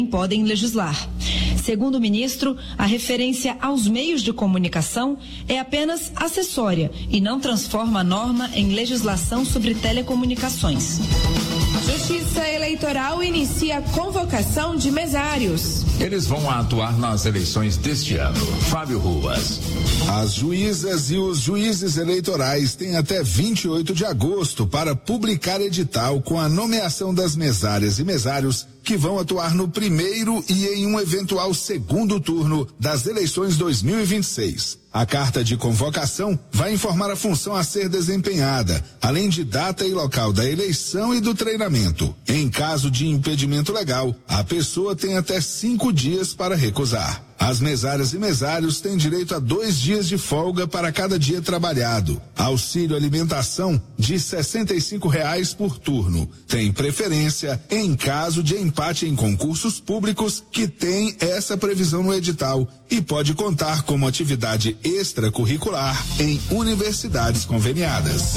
podem legislar. Segundo o ministro, a referência aos meios de comunicação é apenas acessória e não transforma a norma em legislação sobre telecomunicações. Justiça Eleitoral inicia a convocação de mesários. Eles vão atuar nas eleições deste ano. Fábio Ruas. As juízas e os juízes eleitorais têm até 28 de agosto para publicar edital com a nomeação das mesárias e mesários que vão atuar no primeiro e em um eventual segundo turno das eleições 2026. A carta de convocação vai informar a função a ser desempenhada, além de data e local da eleição e do treinamento. Em caso de impedimento legal, a pessoa tem até 5 dias para recusar. As mesárias e mesários têm direito a 2 dias de folga para cada dia trabalhado. Auxílio alimentação de R$65 por turno. Tem preferência em caso de empate em concursos públicos que tem essa previsão no edital e pode contar como atividade extracurricular em universidades conveniadas.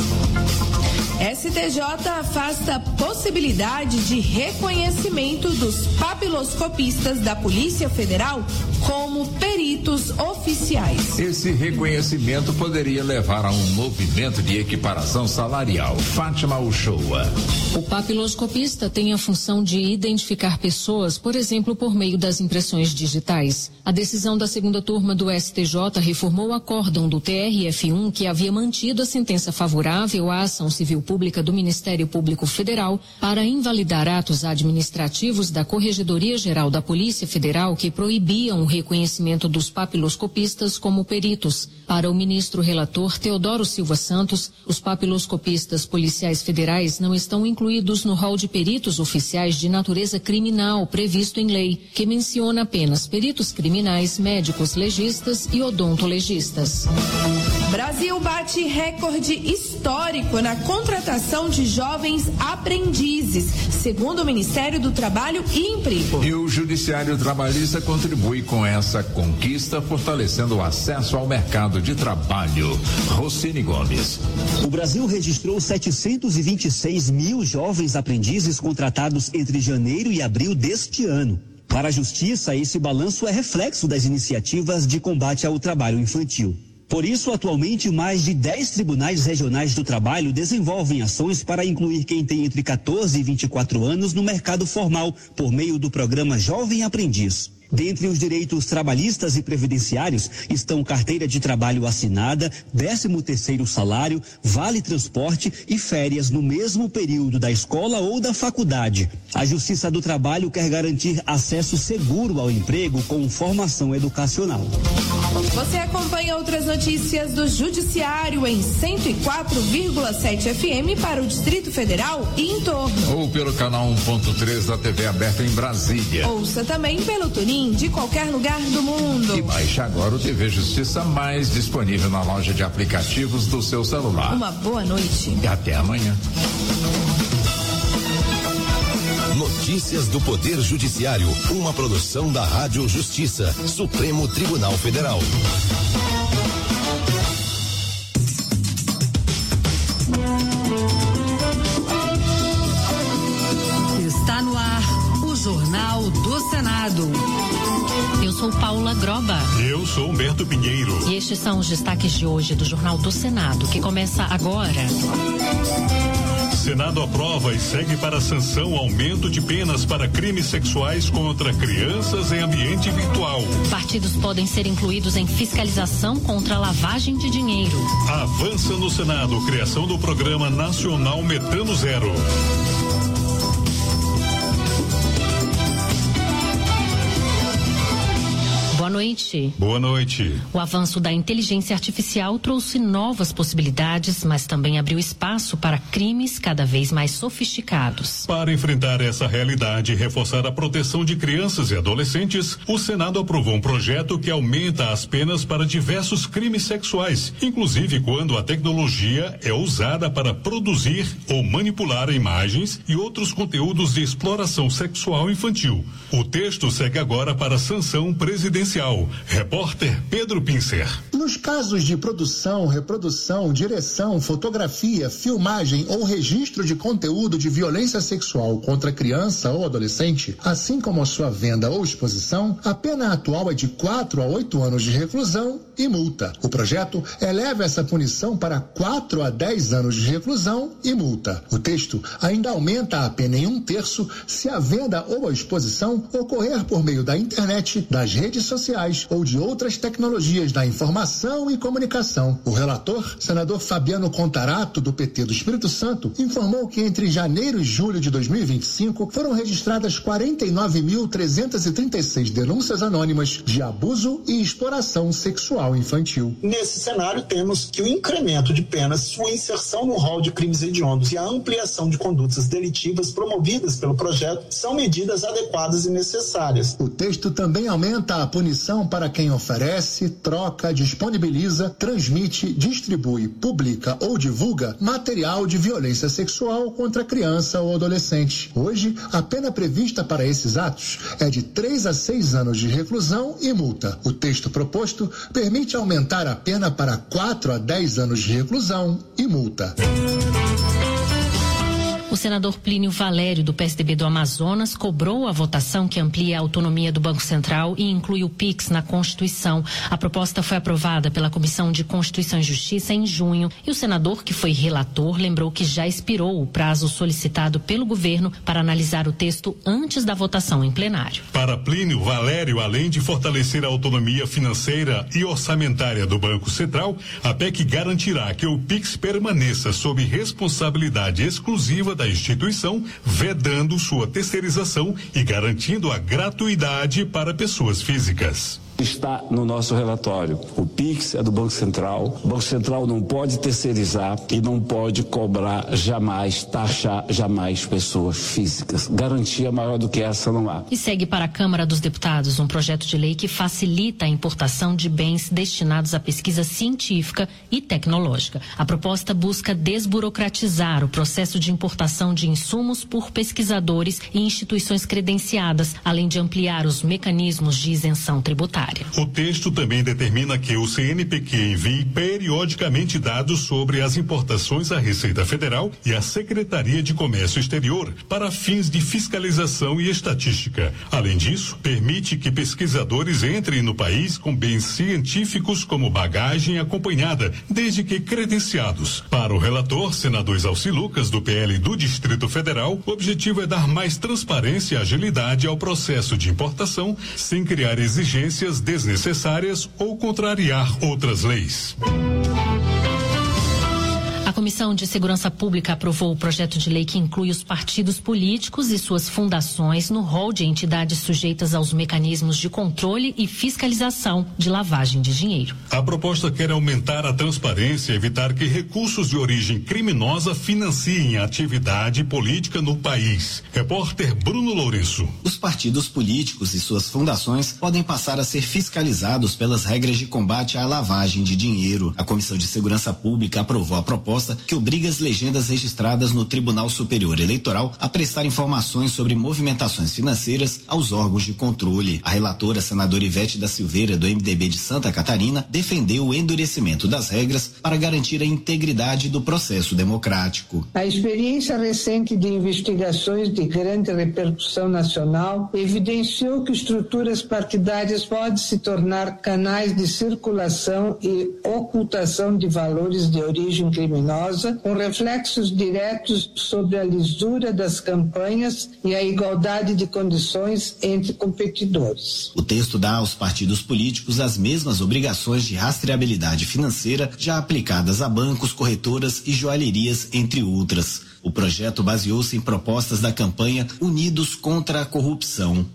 STJ afasta a possibilidade de reconhecimento dos papiloscopistas da Polícia Federal como peritos oficiais. Esse reconhecimento poderia levar a um movimento de equiparação salarial. Fátima Uchoa. O papiloscopista tem a função de identificar pessoas, por exemplo, por meio das impressões digitais. A decisão da segunda turma do STJ reformou o acórdão do TRF1 que havia mantido a sentença favorável à ação civil pública do Ministério Público Federal para invalidar atos administrativos da Corregedoria Geral da Polícia Federal que proibiam o reconhecimento dos papiloscopistas como peritos. Para o ministro relator Teodoro Silva Santos, os papiloscopistas policiais federais não estão incluídos no rol de peritos oficiais de natureza criminal previsto em lei, que menciona apenas peritos criminais, médicos legistas e odontolegistas. Brasil bate recorde histórico na contratação de jovens aprendizes, segundo o Ministério do Trabalho e Emprego. E o Judiciário Trabalhista contribui com essa conquista, fortalecendo o acesso ao mercado de trabalho. Rocine Gomes. O Brasil registrou 726 mil jovens aprendizes contratados entre janeiro e abril deste ano. Para a Justiça, esse balanço é reflexo das iniciativas de combate ao trabalho infantil. Por isso, atualmente, mais de 10 tribunais regionais do trabalho desenvolvem ações para incluir quem tem entre 14 e 24 anos no mercado formal, por meio do programa Jovem Aprendiz. Dentre os direitos trabalhistas e previdenciários estão carteira de trabalho assinada, 13º salário, vale transporte e férias no mesmo período da escola ou da faculdade. A Justiça do Trabalho quer garantir acesso seguro ao emprego com formação educacional. Você acompanha outras notícias do Judiciário em 104,7 FM para o Distrito Federal e em torno. Ou pelo canal 1.3 da TV aberta em Brasília. Ouça também pelo TuneIn de qualquer lugar do mundo. E baixe agora o TV Justiça Mais, disponível na loja de aplicativos do seu celular. Uma boa noite. E até amanhã. Notícias do Poder Judiciário, uma produção da Rádio Justiça, Supremo Tribunal Federal. Está no ar o Jornal do Senado. Eu sou Paula Groba. Eu sou Humberto Pinheiro. E estes são os destaques de hoje do Jornal do Senado, que começa agora. Senado aprova e segue para sanção aumento de penas para crimes sexuais contra crianças em ambiente virtual. Partidos podem ser incluídos em fiscalização contra a lavagem de dinheiro. Avança no Senado criação do Programa Nacional Metano Zero. Boa noite. Boa noite. O avanço da inteligência artificial trouxe novas possibilidades, mas também abriu espaço para crimes cada vez mais sofisticados. Para enfrentar essa realidade e reforçar a proteção de crianças e adolescentes, o Senado aprovou um projeto que aumenta as penas para diversos crimes sexuais, inclusive quando a tecnologia é usada para produzir ou manipular imagens e outros conteúdos de exploração sexual infantil. O texto segue agora para sanção presidencial. social. Repórter Pedro Pincer. Nos casos de produção, reprodução, direção, fotografia, filmagem ou registro de conteúdo de violência sexual contra criança ou adolescente, assim como a sua venda ou exposição, a pena atual é de 4 a 8 anos de reclusão e multa. O projeto eleva essa punição para 4 a 10 anos de reclusão e multa. O texto ainda aumenta a pena em 1/3 se a venda ou a exposição ocorrer por meio da internet, das redes sociais ou de outras tecnologias da informação e comunicação. O relator, senador Fabiano Contarato, do PT do Espírito Santo, informou que entre janeiro e julho de 2025 foram registradas 49.336 denúncias anônimas de abuso e exploração sexual infantil. Nesse cenário, temos que o incremento de penas, sua inserção no rol de crimes hediondos e a ampliação de condutas delitivas promovidas pelo projeto são medidas adequadas e necessárias. O texto também aumenta a punição para quem oferece, troca, disponibiliza, transmite, distribui, publica ou divulga material de violência sexual contra criança ou adolescente. Hoje, a pena prevista para esses atos é de 3 a 6 anos de reclusão e multa. O texto proposto permite aumentar a pena para 4 a 10 anos de reclusão e multa. O senador Plínio Valério, do PSDB do Amazonas, cobrou a votação que amplia a autonomia do Banco Central e inclui o PIX na Constituição. A proposta foi aprovada pela Comissão de Constituição e Justiça em junho e o senador, que foi relator, lembrou que já expirou o prazo solicitado pelo governo para analisar o texto antes da votação em plenário. Para Plínio Valério, além de fortalecer a autonomia financeira e orçamentária do Banco Central, a PEC garantirá que o PIX permaneça sob responsabilidade exclusiva da instituição, vedando sua terceirização e garantindo a gratuidade para pessoas físicas. Está no nosso relatório. O PIX é do Banco Central. O Banco Central não pode terceirizar e não pode cobrar jamais, taxar jamais pessoas físicas. Garantia maior do que essa não há. E segue para a Câmara dos Deputados um projeto de lei que facilita a importação de bens destinados à pesquisa científica e tecnológica. A proposta busca desburocratizar o processo de importação de insumos por pesquisadores e instituições credenciadas, além de ampliar os mecanismos de isenção tributária. O texto também determina que o CNPq envie periodicamente dados sobre as importações à Receita Federal e à Secretaria de Comércio Exterior para fins de fiscalização e estatística. Além disso, permite que pesquisadores entrem no país com bens científicos como bagagem acompanhada, desde que credenciados. Para o relator, senador Exalci Lucas, do PL do Distrito Federal, o objetivo é dar mais transparência e agilidade ao processo de importação, sem criar exigências desnecessárias ou contrariar outras leis. A Comissão de Segurança Pública aprovou o projeto de lei que inclui os partidos políticos e suas fundações no rol de entidades sujeitas aos mecanismos de controle e fiscalização de lavagem de dinheiro. A proposta quer aumentar a transparência e evitar que recursos de origem criminosa financiem a atividade política no país. Repórter Bruno Lourenço. Os partidos políticos e suas fundações podem passar a ser fiscalizados pelas regras de combate à lavagem de dinheiro. A Comissão de Segurança Pública aprovou a proposta que obriga as legendas registradas no Tribunal Superior Eleitoral a prestar informações sobre movimentações financeiras aos órgãos de controle. A relatora, senadora Ivete da Silveira, do MDB de Santa Catarina, defendeu o endurecimento das regras para garantir a integridade do processo democrático. A experiência recente de investigações de grande repercussão nacional evidenciou que estruturas partidárias podem se tornar canais de circulação e ocultação de valores de origem criminosa, com reflexos diretos sobre a lisura das campanhas e a igualdade de condições entre competidores. O texto dá aos partidos políticos as mesmas obrigações de rastreabilidade financeira já aplicadas a bancos, corretoras e joalherias, entre outras. O projeto baseou-se em propostas da campanha Unidos contra a Corrupção.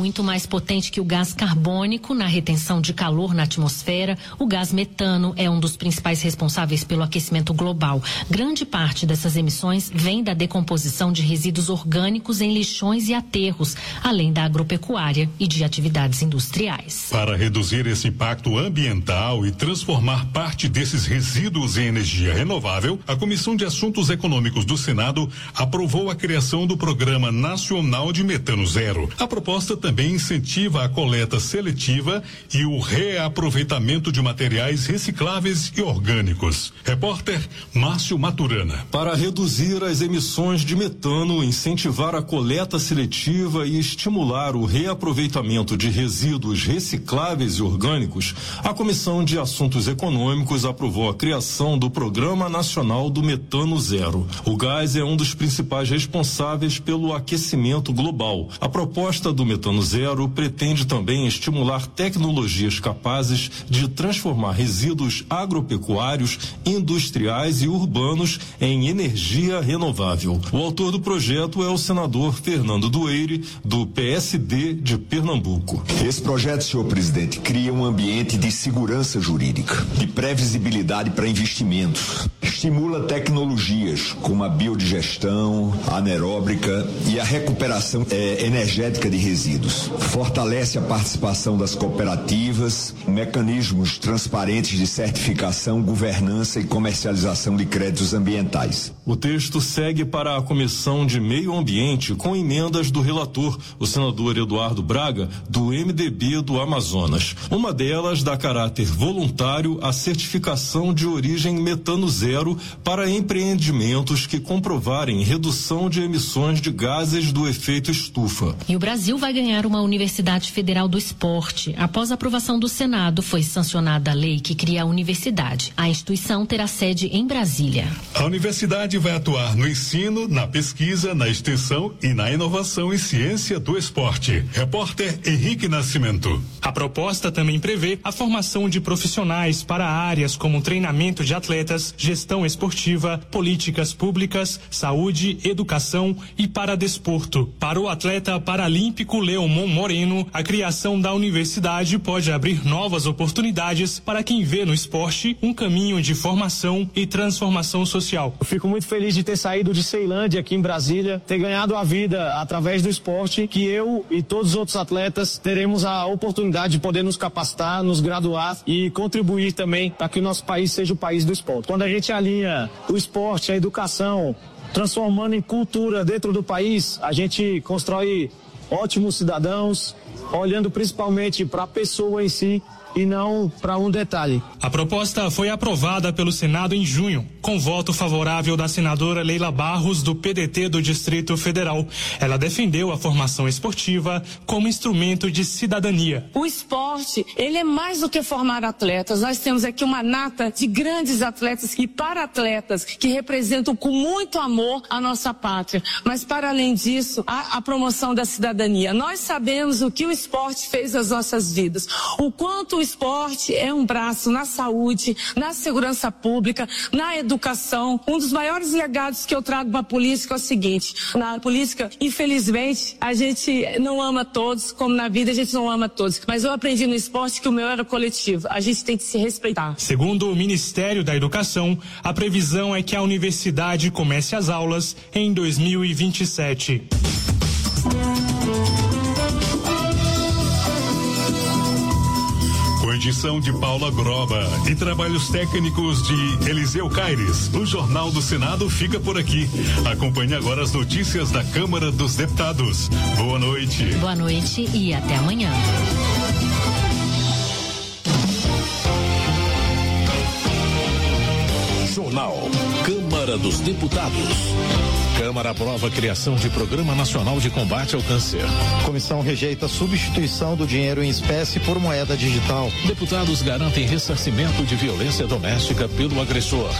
muito mais potente que o gás carbônico na retenção de calor na atmosfera, o gás metano é um dos principais responsáveis pelo aquecimento global. Grande parte dessas emissões vem da decomposição de resíduos orgânicos em lixões e aterros, além da agropecuária e de atividades industriais. Para reduzir esse impacto ambiental e transformar parte desses resíduos em energia renovável, a Comissão de Assuntos Econômicos do Senado aprovou a criação do Programa Nacional de Metano Zero. A proposta também incentiva a coleta seletiva e o reaproveitamento de materiais recicláveis e orgânicos. Repórter Márcio Maturana. Para reduzir as emissões de metano, incentivar a coleta seletiva e estimular o reaproveitamento de resíduos recicláveis e orgânicos, a Comissão de Assuntos Econômicos aprovou a criação do Programa Nacional do Metano Zero. O gás é um dos principais responsáveis pelo aquecimento global. A proposta do Metano Zero pretende também estimular tecnologias capazes de transformar resíduos agropecuários, industriais e urbanos em energia renovável. O autor do projeto é o senador Fernando Dueire, do PSD de Pernambuco. Esse projeto, senhor presidente, cria um ambiente de segurança jurídica, de previsibilidade para investimentos, estimula tecnologias como a biodigestão, a anaeróbica e a recuperação energética de resíduos, fortalece a participação das cooperativas, mecanismos transparentes de certificação, governança e comercialização de créditos ambientais. O texto segue para a Comissão de Meio Ambiente com emendas do relator, o senador Eduardo Braga, do MDB do Amazonas. Uma delas dá caráter voluntário à certificação de origem metano zero para empreendimentos que comprovarem redução de emissões de gases do efeito estufa. E o Brasil vai ganhar uma Universidade Federal do Esporte. Após a aprovação do Senado, foi sancionada a lei que cria a universidade. A instituição terá sede em Brasília. A universidade vai atuar no ensino, na pesquisa, na extensão e na inovação em ciência do esporte. Repórter Henrique Nascimento. A proposta também prevê a formação de profissionais para áreas como treinamento de atletas, gestão esportiva, políticas públicas, saúde, educação e para desporto. Para o atleta paralímpico Leomon Moreno, a criação da universidade pode abrir novas oportunidades para quem vê no esporte um caminho de formação e transformação social. Eu fico muito feliz de ter saído de Ceilândia aqui em Brasília, ter ganhado a vida através do esporte, que eu e todos os outros atletas teremos a oportunidade de poder nos capacitar, nos graduar e contribuir também para que o nosso país seja o país do esporte. Quando a gente alinha o esporte, a educação, transformando em cultura dentro do país, a gente constrói ótimos cidadãos, olhando principalmente para a pessoa em si e não para um detalhe. A proposta foi aprovada pelo Senado em junho, com voto favorável da senadora Leila Barros, do PDT do Distrito Federal. Ela defendeu a formação esportiva como instrumento de cidadania. O esporte, ele é mais do que formar atletas. Nós temos aqui uma nata de grandes atletas e para-atletas que representam com muito amor a nossa pátria. Mas, para além disso, a promoção da cidadania. Nós sabemos o que o esporte fez às nossas vidas, o quanto o esporte é um braço na saúde, na segurança pública, na educação. Um dos maiores legados que eu trago para a política é o seguinte: na política, infelizmente, a gente não ama todos, como na vida a gente não ama todos. Mas eu aprendi no esporte que o meu era coletivo. A gente tem que se respeitar. Segundo o Ministério da Educação, a previsão é que a universidade comece as aulas em 2027. Com edição de Paula Groba e trabalhos técnicos de Eliseu Caires, o Jornal do Senado fica por aqui. Acompanhe agora as notícias da Câmara dos Deputados. Boa noite. Boa noite e até amanhã. Jornal Câmara dos Deputados. Câmara aprova a criação de Programa Nacional de Combate ao Câncer. Comissão rejeita a substituição do dinheiro em espécie por moeda digital. Deputados garantem ressarcimento de violência doméstica pelo agressor.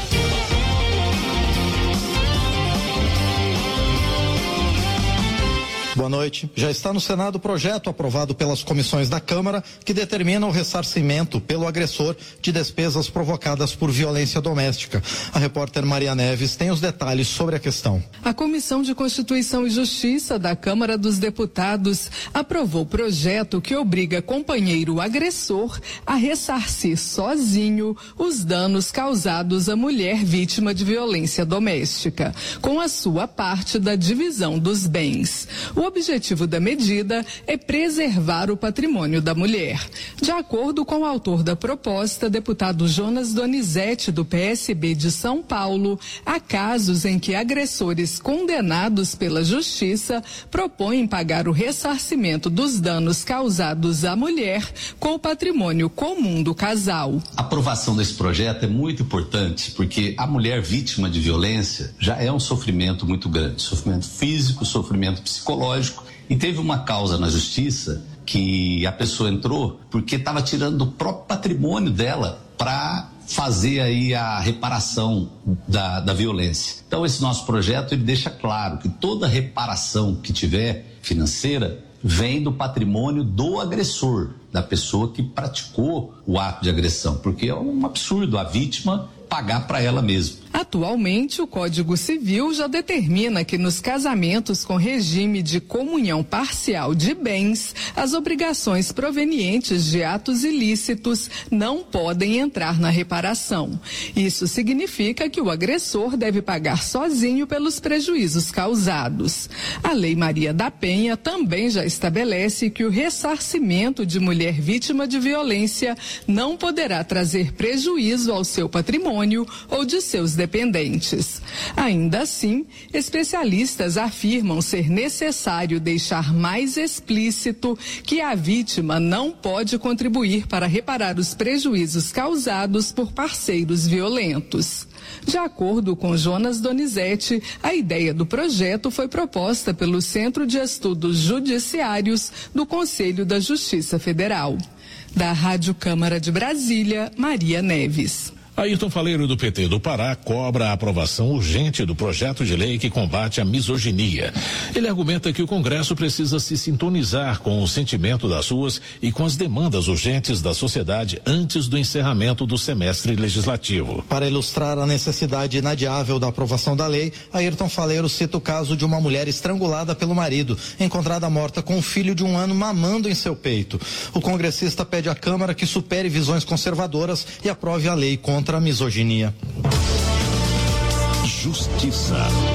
Boa noite. Já está no Senado o projeto aprovado pelas comissões da Câmara que determina o ressarcimento pelo agressor de despesas provocadas por violência doméstica. A repórter Maria Neves tem os detalhes sobre a questão. A Comissão de Constituição e Justiça da Câmara dos Deputados aprovou o projeto que obriga companheiro agressor a ressarcir sozinho os danos causados à mulher vítima de violência doméstica, com a sua parte da divisão dos bens. O objetivo da medida é preservar o patrimônio da mulher. De acordo com o autor da proposta, deputado Jonas Donizete, do PSB de São Paulo, há casos em que agressores condenados pela Justiça propõem pagar o ressarcimento dos danos causados à mulher com o patrimônio comum do casal. A aprovação desse projeto é muito importante porque a mulher vítima de violência já é um sofrimento muito grande, sofrimento físico, sofrimento psicológico, e teve uma causa na justiça que a pessoa entrou porque estava tirando do próprio patrimônio dela para fazer aí a reparação da violência. Então esse nosso projeto ele deixa claro que toda reparação que tiver financeira vem do patrimônio do agressor, da pessoa que praticou o ato de agressão, porque é um absurdo a vítima pagar para ela mesma. Atualmente, o Código Civil já determina que nos casamentos com regime de comunhão parcial de bens, as obrigações provenientes de atos ilícitos não podem entrar na reparação. Isso significa que o agressor deve pagar sozinho pelos prejuízos causados. A Lei Maria da Penha também já estabelece que o ressarcimento de mulher vítima de violência não poderá trazer prejuízo ao seu patrimônio ou de seus dependentes. Ainda assim, especialistas afirmam ser necessário deixar mais explícito que a vítima não pode contribuir para reparar os prejuízos causados por parceiros violentos. De acordo com Jonas Donizete, a ideia do projeto foi proposta pelo Centro de Estudos Judiciários do Conselho da Justiça Federal. Da Rádio Câmara de Brasília, Maria Neves. Ayrton Faleiro, do PT do Pará, cobra a aprovação urgente do projeto de lei que combate a misoginia. Ele argumenta que o Congresso precisa se sintonizar com o sentimento das ruas e com as demandas urgentes da sociedade antes do encerramento do semestre legislativo. Para ilustrar a necessidade inadiável da aprovação da lei, Ayrton Faleiro cita o caso de uma mulher estrangulada pelo marido, encontrada morta com um filho de 1 ano mamando em seu peito. O congressista pede à Câmara que supere visões conservadoras e aprove a lei contra a misoginia. Justiça.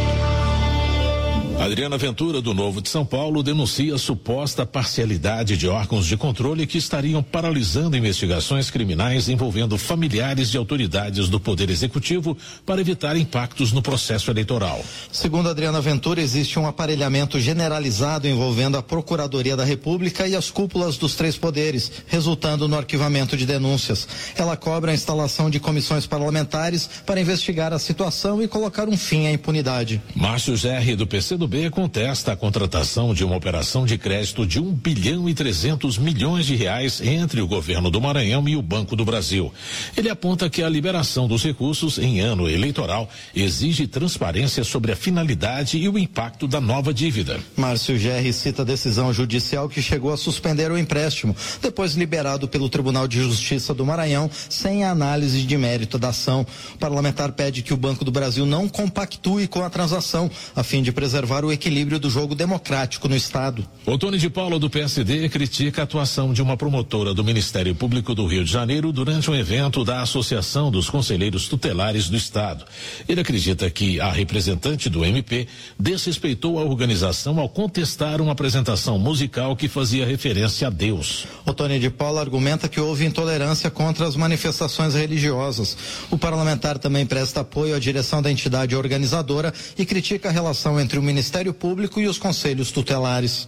Adriana Ventura, do Novo de São Paulo, denuncia suposta parcialidade de órgãos de controle que estariam paralisando investigações criminais envolvendo familiares de autoridades do Poder Executivo para evitar impactos no processo eleitoral. Segundo Adriana Ventura, existe um aparelhamento generalizado envolvendo a Procuradoria da República e as cúpulas dos 3 poderes, resultando no arquivamento de denúncias. Ela cobra a instalação de comissões parlamentares para investigar a situação e colocar um fim à impunidade. Márcio Gerri, do PCdoB, contesta a contratação de uma operação de crédito de 1,3 bilhão de reais entre o governo do Maranhão e o Banco do Brasil. Ele aponta que a liberação dos recursos em ano eleitoral exige transparência sobre a finalidade e o impacto da nova dívida. Márcio Gerri cita a decisão judicial que chegou a suspender o empréstimo, depois liberado pelo Tribunal de Justiça do Maranhão, sem a análise de mérito da ação. O parlamentar pede que o Banco do Brasil não compactue com a transação, a fim de preservar o equilíbrio do jogo democrático no Estado. Otônio de Paula, do PSD, critica a atuação de uma promotora do Ministério Público do Rio de Janeiro durante um evento da Associação dos Conselheiros Tutelares do Estado. Ele acredita que a representante do MP desrespeitou a organização ao contestar uma apresentação musical que fazia referência a Deus. Otônio de Paula argumenta que houve intolerância contra as manifestações religiosas. O parlamentar também presta apoio à direção da entidade organizadora e critica a relação entre o Ministério Público e os conselhos tutelares.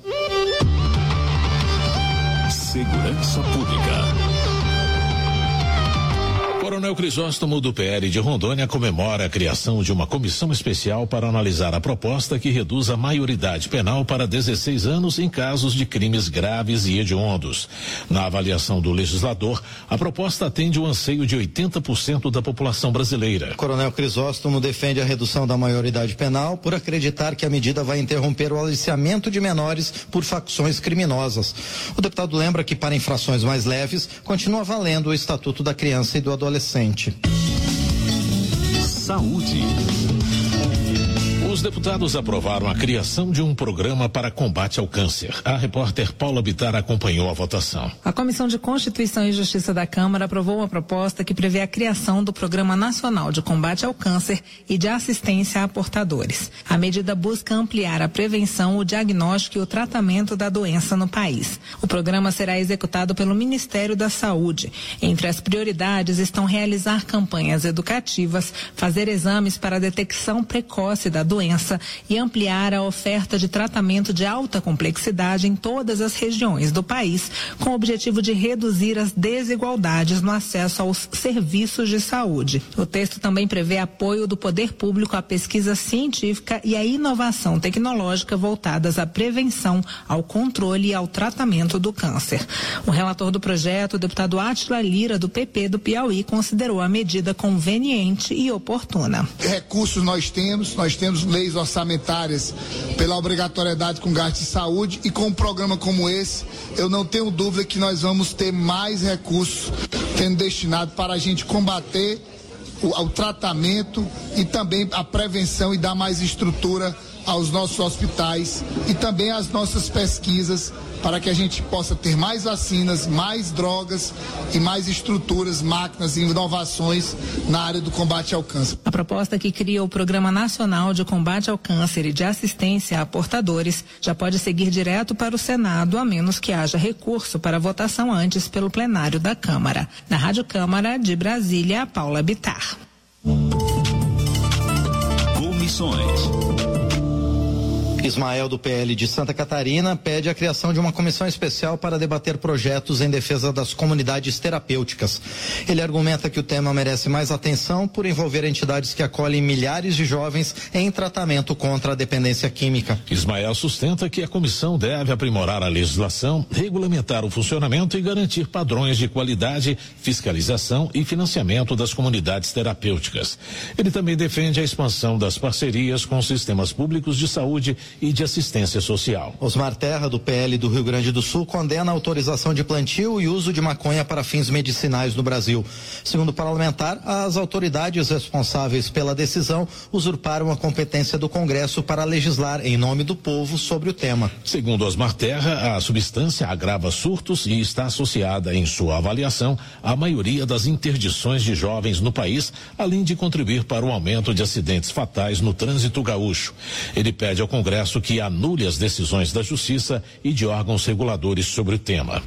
Segurança Pública. Coronel Crisóstomo, do PL de Rondônia, comemora a criação de uma comissão especial para analisar a proposta que reduz a maioridade penal para 16 anos em casos de crimes graves e hediondos. Na avaliação do legislador, a proposta atende o anseio de 80% da população brasileira. Coronel Crisóstomo defende a redução da maioridade penal por acreditar que a medida vai interromper o aliciamento de menores por facções criminosas. O deputado lembra que para infrações mais leves, continua valendo o Estatuto da Criança e do Adolescente. Saúde. Os deputados aprovaram a criação de um programa para combate ao câncer. A repórter Paula Bittar acompanhou a votação. A Comissão de Constituição e Justiça da Câmara aprovou uma proposta que prevê a criação do Programa Nacional de Combate ao Câncer e de Assistência a Portadores. A medida busca ampliar a prevenção, o diagnóstico e o tratamento da doença no país. O programa será executado pelo Ministério da Saúde. Entre as prioridades estão realizar campanhas educativas, fazer exames para a detecção precoce da doença e ampliar a oferta de tratamento de alta complexidade em todas as regiões do país, com o objetivo de reduzir as desigualdades no acesso aos serviços de saúde. O texto também prevê apoio do poder público à pesquisa científica e à inovação tecnológica voltadas à prevenção, ao controle e ao tratamento do câncer. O relator do projeto, o deputado Átila Lira, do PP do Piauí, considerou a medida conveniente e oportuna. Recursos nós temos leis orçamentárias pela obrigatoriedade com gasto de saúde, e com um programa como esse, eu não tenho dúvida que nós vamos ter mais recursos sendo destinados para a gente combater o tratamento e também a prevenção e dar mais estrutura aos nossos hospitais e também às nossas pesquisas, para que a gente possa ter mais vacinas, mais drogas e mais estruturas, máquinas e inovações na área do combate ao câncer. A proposta que cria o Programa Nacional de Combate ao Câncer e de Assistência a Portadores já pode seguir direto para o Senado, a menos que haja recurso para votação antes pelo plenário da Câmara. Na Rádio Câmara de Brasília, Paula Bittar. Comissões. Ismael, do PL de Santa Catarina, pede a criação de uma comissão especial para debater projetos em defesa das comunidades terapêuticas. Ele argumenta que o tema merece mais atenção por envolver entidades que acolhem milhares de jovens em tratamento contra a dependência química. Ismael sustenta que a comissão deve aprimorar a legislação, regulamentar o funcionamento e garantir padrões de qualidade, fiscalização e financiamento das comunidades terapêuticas. Ele também defende a expansão das parcerias com sistemas públicos de saúde e de assistência social. Osmar Terra, do PL do Rio Grande do Sul, condena a autorização de plantio e uso de maconha para fins medicinais no Brasil. Segundo o parlamentar, as autoridades responsáveis pela decisão usurparam a competência do Congresso para legislar em nome do povo sobre o tema. Segundo Osmar Terra, a substância agrava surtos e está associada, em sua avaliação, à maioria das interdições de jovens no país, além de contribuir para o aumento de acidentes fatais no trânsito gaúcho. Ele pede ao Congresso que anule as decisões da Justiça e de órgãos reguladores sobre o tema.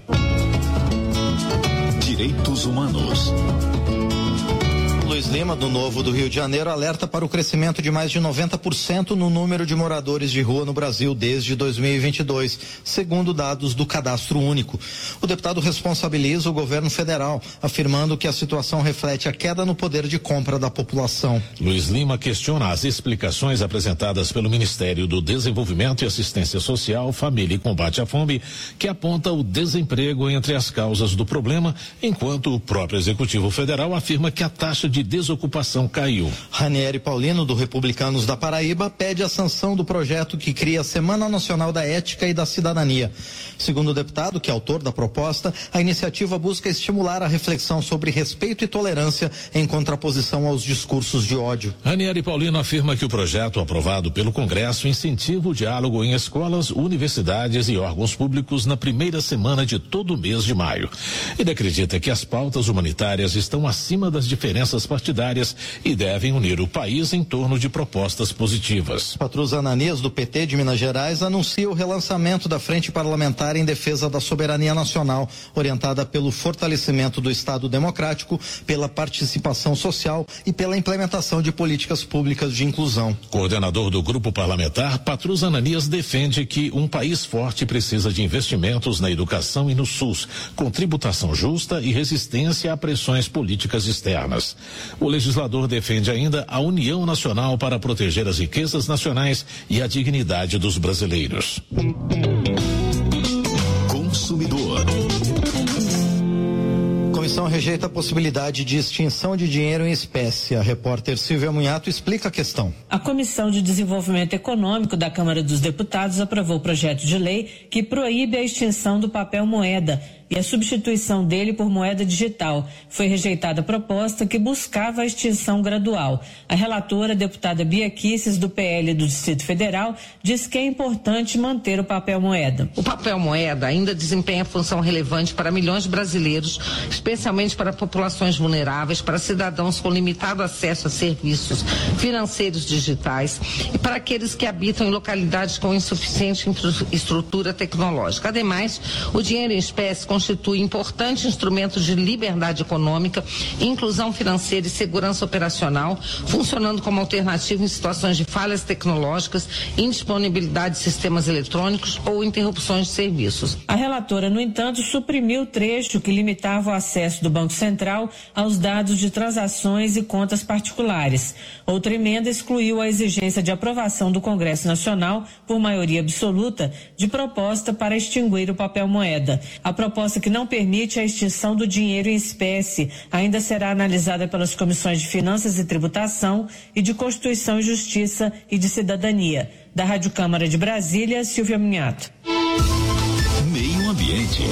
Direitos Humanos. Luiz Lima, do Novo do Rio de Janeiro, alerta para o crescimento de mais de 90% no número de moradores de rua no Brasil desde 2022, segundo dados do Cadastro Único. O deputado responsabiliza o governo federal, afirmando que a situação reflete a queda no poder de compra da população. Luiz Lima questiona as explicações apresentadas pelo Ministério do Desenvolvimento e Assistência Social, Família e Combate à Fome, que aponta o desemprego entre as causas do problema, enquanto o próprio Executivo Federal afirma que a taxa de desocupação caiu. Ranieri Paulino, do Republicanos da Paraíba, pede a sanção do projeto que cria a Semana Nacional da Ética e da Cidadania. Segundo o deputado, que é autor da proposta, a iniciativa busca estimular a reflexão sobre respeito e tolerância em contraposição aos discursos de ódio. Ranieri Paulino afirma que o projeto aprovado pelo Congresso incentiva o diálogo em escolas, universidades e órgãos públicos na primeira semana de todo o mês de maio. Ele acredita que as pautas humanitárias estão acima das diferenças partidárias partidárias e devem unir o país em torno de propostas positivas. Patrus Ananias, do PT de Minas Gerais, anuncia o relançamento da Frente Parlamentar em Defesa da Soberania Nacional, orientada pelo fortalecimento do Estado democrático, pela participação social e pela implementação de políticas públicas de inclusão. Coordenador do grupo parlamentar, Patrus Ananias defende que um país forte precisa de investimentos na educação e no SUS, com tributação justa e resistência a pressões políticas externas. O legislador defende ainda a união nacional para proteger as riquezas nacionais e a dignidade dos brasileiros. Consumidor. A comissão rejeita a possibilidade de extinção de dinheiro em espécie. A repórter Silvia Munhato explica a questão. A Comissão de Desenvolvimento Econômico da Câmara dos Deputados aprovou o projeto de lei que proíbe a extinção do papel moeda e a substituição dele por moeda digital. Foi rejeitada a proposta que buscava a extinção gradual. A relatora, a deputada Bia Kicis, do PL do Distrito Federal, diz que é importante manter o papel moeda. O papel moeda ainda desempenha função relevante para milhões de brasileiros, especialmente para populações vulneráveis, para cidadãos com limitado acesso a serviços financeiros digitais e para aqueles que habitam em localidades com insuficiente estrutura tecnológica. Ademais, o dinheiro em espécie constitui importante instrumento de liberdade econômica, inclusão financeira e segurança operacional, funcionando como alternativa em situações de falhas tecnológicas, indisponibilidade de sistemas eletrônicos ou interrupções de serviços. A relatora, no entanto, suprimiu o trecho que limitava o acesso do Banco Central aos dados de transações e contas particulares. Outra emenda excluiu a exigência de aprovação do Congresso Nacional, por maioria absoluta, de proposta para extinguir o papel moeda. A proposta que não permite a extinção do dinheiro em espécie ainda será analisada pelas comissões de Finanças e Tributação e de Constituição e Justiça e de Cidadania. Da Rádio Câmara de Brasília, Silvia Munhato. Meio Ambiente.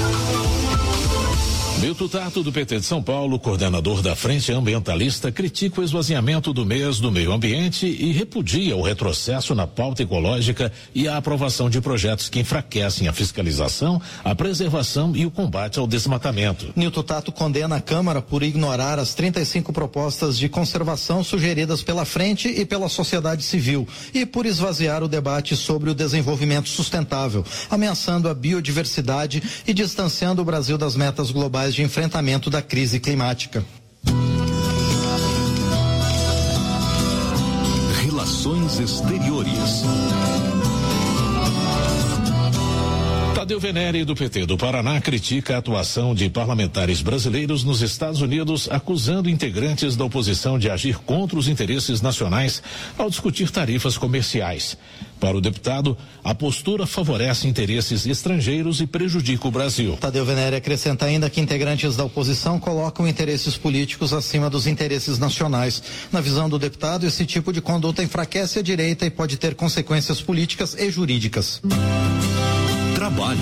Milton Tato, do PT de São Paulo, coordenador da Frente Ambientalista, critica o esvaziamento do mês do meio ambiente e repudia o retrocesso na pauta ecológica e a aprovação de projetos que enfraquecem a fiscalização, a preservação e o combate ao desmatamento. Milton Tato condena a Câmara por ignorar as 35 propostas de conservação sugeridas pela Frente e pela sociedade civil e por esvaziar o debate sobre o desenvolvimento sustentável, ameaçando a biodiversidade e distanciando o Brasil das metas globais de enfrentamento da crise climática. Relações Exteriores. Tadeu Venere, do PT do Paraná, critica a atuação de parlamentares brasileiros nos Estados Unidos, acusando integrantes da oposição de agir contra os interesses nacionais ao discutir tarifas comerciais. Para o deputado, a postura favorece interesses estrangeiros e prejudica o Brasil. Tadeu Venere acrescenta ainda que integrantes da oposição colocam interesses políticos acima dos interesses nacionais. Na visão do deputado, esse tipo de conduta enfraquece a direita e pode ter consequências políticas e jurídicas. Trabalho.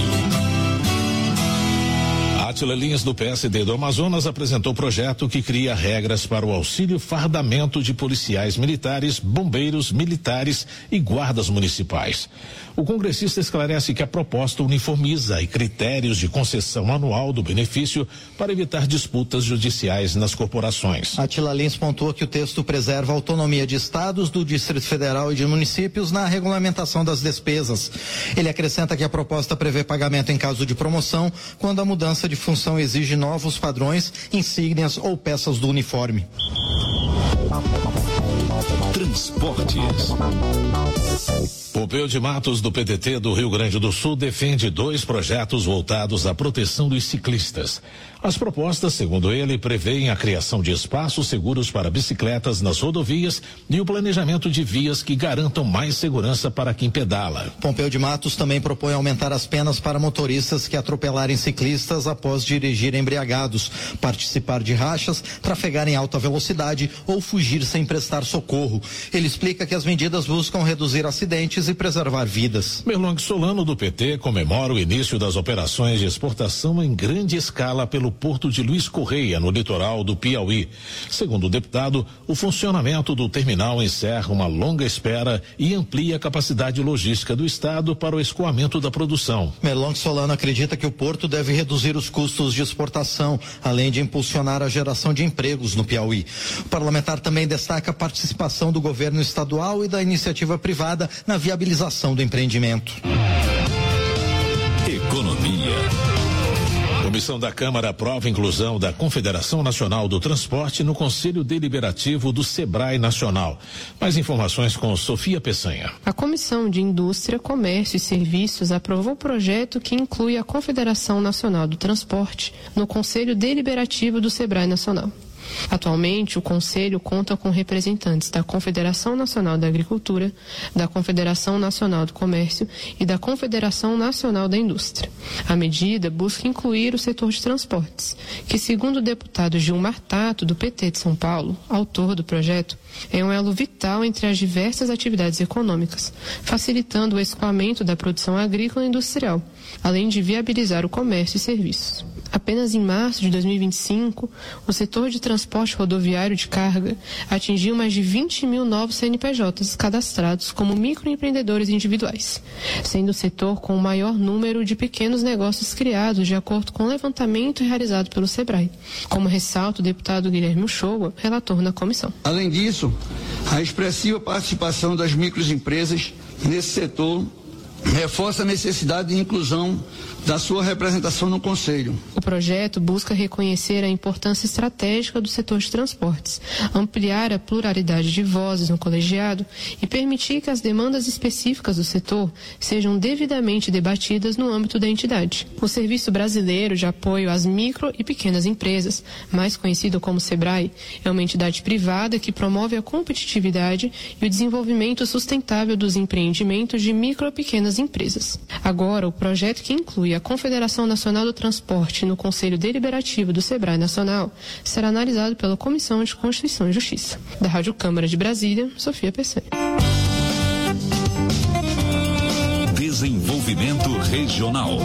Átila Lins, do PSD do Amazonas, apresentou projeto que cria regras para o auxílio fardamento de policiais militares, bombeiros militares e guardas municipais. O congressista esclarece que a proposta uniformiza e critérios de concessão anual do benefício para evitar disputas judiciais nas corporações. Átila Lins pontua que o texto preserva a autonomia de estados, do Distrito Federal e de municípios na regulamentação das despesas. Ele acrescenta que a proposta prevê pagamento em caso de promoção, quando a mudança de função exige novos padrões, insígnias ou peças do uniforme. Transportes. Pompeu de Matos, do PDT do Rio Grande do Sul, defende 2 projetos voltados à proteção dos ciclistas. As propostas, segundo ele, prevêem a criação de espaços seguros para bicicletas nas rodovias e o planejamento de vias que garantam mais segurança para quem pedala. Pompeu de Matos também propõe aumentar as penas para motoristas que atropelarem ciclistas após dirigir embriagados, participar de rachas, trafegar em alta velocidade ou fugir sem prestar socorro. Ele explica que as medidas buscam reduzir acidentes e e preservar vidas. Merlong Solano, do PT, comemora o início das operações de exportação em grande escala pelo porto de Luiz Correia, no litoral do Piauí. Segundo o deputado, o funcionamento do terminal encerra uma longa espera e amplia a capacidade logística do estado para o escoamento da produção. Merlong Solano acredita que o porto deve reduzir os custos de exportação, além de impulsionar a geração de empregos no Piauí. O parlamentar também destaca a participação do governo estadual e da iniciativa privada na viabilização do empreendimento. Economia. Comissão da Câmara aprova a inclusão da Confederação Nacional do Transporte no Conselho Deliberativo do Sebrae Nacional. Mais informações com Sofia Peçanha. A Comissão de Indústria, Comércio e Serviços aprovou o projeto que inclui a Confederação Nacional do Transporte no Conselho Deliberativo do Sebrae Nacional. Atualmente, o Conselho conta com representantes da Confederação Nacional da Agricultura, da Confederação Nacional do Comércio e da Confederação Nacional da Indústria. A medida busca incluir o setor de transportes, que, segundo o deputado Gilmar Tato, do PT de São Paulo, autor do projeto, é um elo vital entre as diversas atividades econômicas, facilitando o escoamento da produção agrícola e industrial, além de viabilizar o comércio e serviços. Apenas em março de 2025, o setor de transporte rodoviário de carga atingiu mais de 20 mil novos CNPJs cadastrados como microempreendedores individuais, sendo o setor com o maior número de pequenos negócios criados de acordo com o levantamento realizado pelo Sebrae, como ressalta o deputado Guilherme Uchoa, relator na comissão. Além disso, a expressiva participação das microempresas nesse setor reforça a necessidade de inclusão da sua representação no Conselho. O projeto busca reconhecer a importância estratégica do setor de transportes, ampliar a pluralidade de vozes no colegiado e permitir que as demandas específicas do setor sejam devidamente debatidas no âmbito da entidade. O Serviço Brasileiro de Apoio às Micro e Pequenas Empresas, mais conhecido como SEBRAE, é uma entidade privada que promove a competitividade e o desenvolvimento sustentável dos empreendimentos de micro e pequenas empresas. Agora, o projeto que inclui a Confederação Nacional do Transporte no Conselho Deliberativo do Sebrae Nacional será analisado pela Comissão de Constituição e Justiça. Da Rádio Câmara de Brasília, Sofia Peçanha. Desenvolvimento Regional.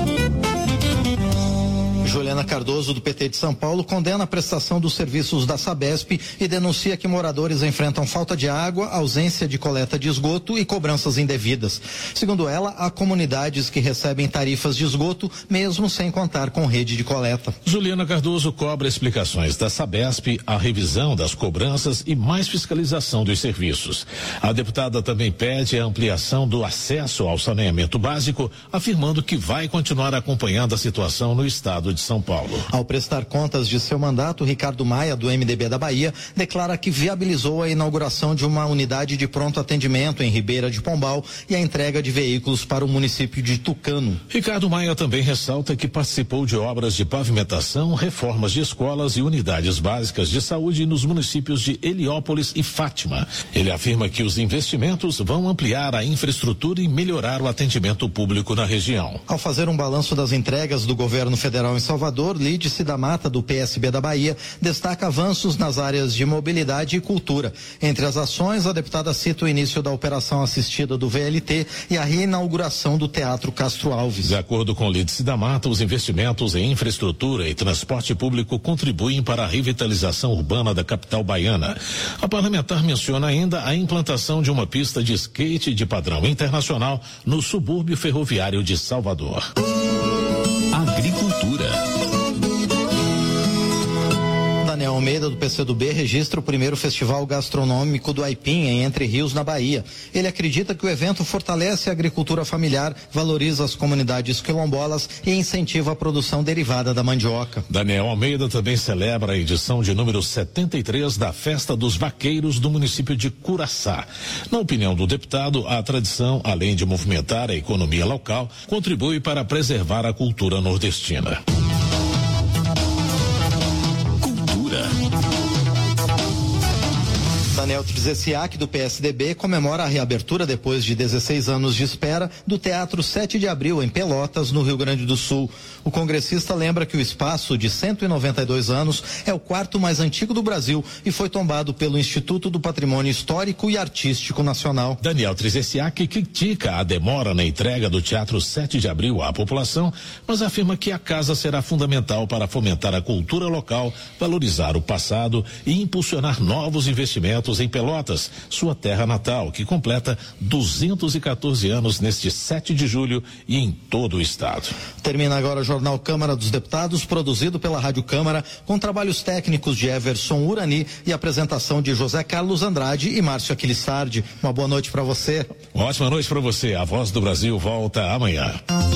Juliana Cardoso, do PT de São Paulo, condena a prestação dos serviços da Sabesp e denuncia que moradores enfrentam falta de água, ausência de coleta de esgoto e cobranças indevidas. Segundo ela, há comunidades que recebem tarifas de esgoto mesmo sem contar com rede de coleta. Juliana Cardoso cobra explicações da Sabesp, a revisão das cobranças e mais fiscalização dos serviços. A deputada também pede a ampliação do acesso ao saneamento básico, afirmando que vai continuar acompanhando a situação no estado de São Paulo. Ao prestar contas de seu mandato, Ricardo Maia, do MDB da Bahia, declara que viabilizou a inauguração de uma unidade de pronto atendimento em Ribeira de Pombal e a entrega de veículos para o município de Tucano. Ricardo Maia também ressalta que participou de obras de pavimentação, reformas de escolas e unidades básicas de saúde nos municípios de Heliópolis e Fátima. Ele afirma que os investimentos vão ampliar a infraestrutura e melhorar o atendimento público na região. Ao fazer um balanço das entregas do governo federal em Salvador, Lídice da Mata, do PSB da Bahia, destaca avanços nas áreas de mobilidade e cultura. Entre as ações, a deputada cita o início da operação assistida do VLT e a reinauguração do Teatro Castro Alves. De acordo com Lídice da Mata, os investimentos em infraestrutura e transporte público contribuem para a revitalização urbana da capital baiana. A parlamentar menciona ainda a implantação de uma pista de skate de padrão internacional no subúrbio ferroviário de Salvador. Agricultura. Daniel Almeida, do PCdoB, registra o primeiro festival gastronômico do Aipim, em Entre Rios, na Bahia. Ele acredita que o evento fortalece a agricultura familiar, valoriza as comunidades quilombolas e incentiva a produção derivada da mandioca. Daniel Almeida também celebra a edição de número 73 da Festa dos Vaqueiros do município de Curaçá. Na opinião do deputado, a tradição, além de movimentar a economia local, contribui para preservar a cultura nordestina. Daniel Trzeziak, do PSDB, comemora a reabertura depois de 16 anos de espera do Teatro 7 de Abril, em Pelotas, no Rio Grande do Sul. O congressista lembra que o espaço de 192 anos é o quarto mais antigo do Brasil e foi tombado pelo Instituto do Patrimônio Histórico e Artístico Nacional. Daniel Trzeziak critica a demora na entrega do Teatro 7 de Abril à população, mas afirma que a casa será fundamental para fomentar a cultura local, valorizar o passado e impulsionar novos investimentos em Pelotas, sua terra natal, que completa 214 anos neste 7 de julho e em todo o estado. Termina agora o Jornal Câmara dos Deputados, produzido pela Rádio Câmara, com trabalhos técnicos de Everson Urani e apresentação de José Carlos Andrade e Márcio Aquilissardi. Uma boa noite para você. Ótima noite para você. A Voz do Brasil volta amanhã.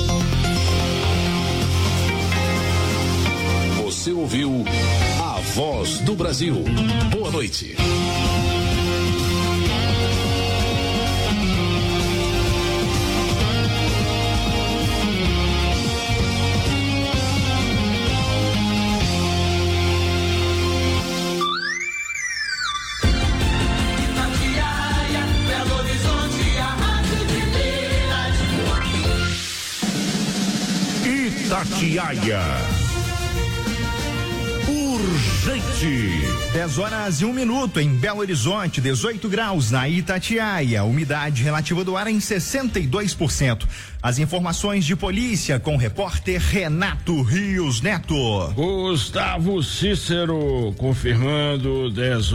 Você ouviu A Voz do Brasil. Boa noite. Itatiaia. Urgente. 10h01 em Belo Horizonte, 18 graus na Itatiaia, umidade relativa do ar em 62%. As informações de polícia com o repórter Renato Rios Neto. Gustavo Cícero, confirmando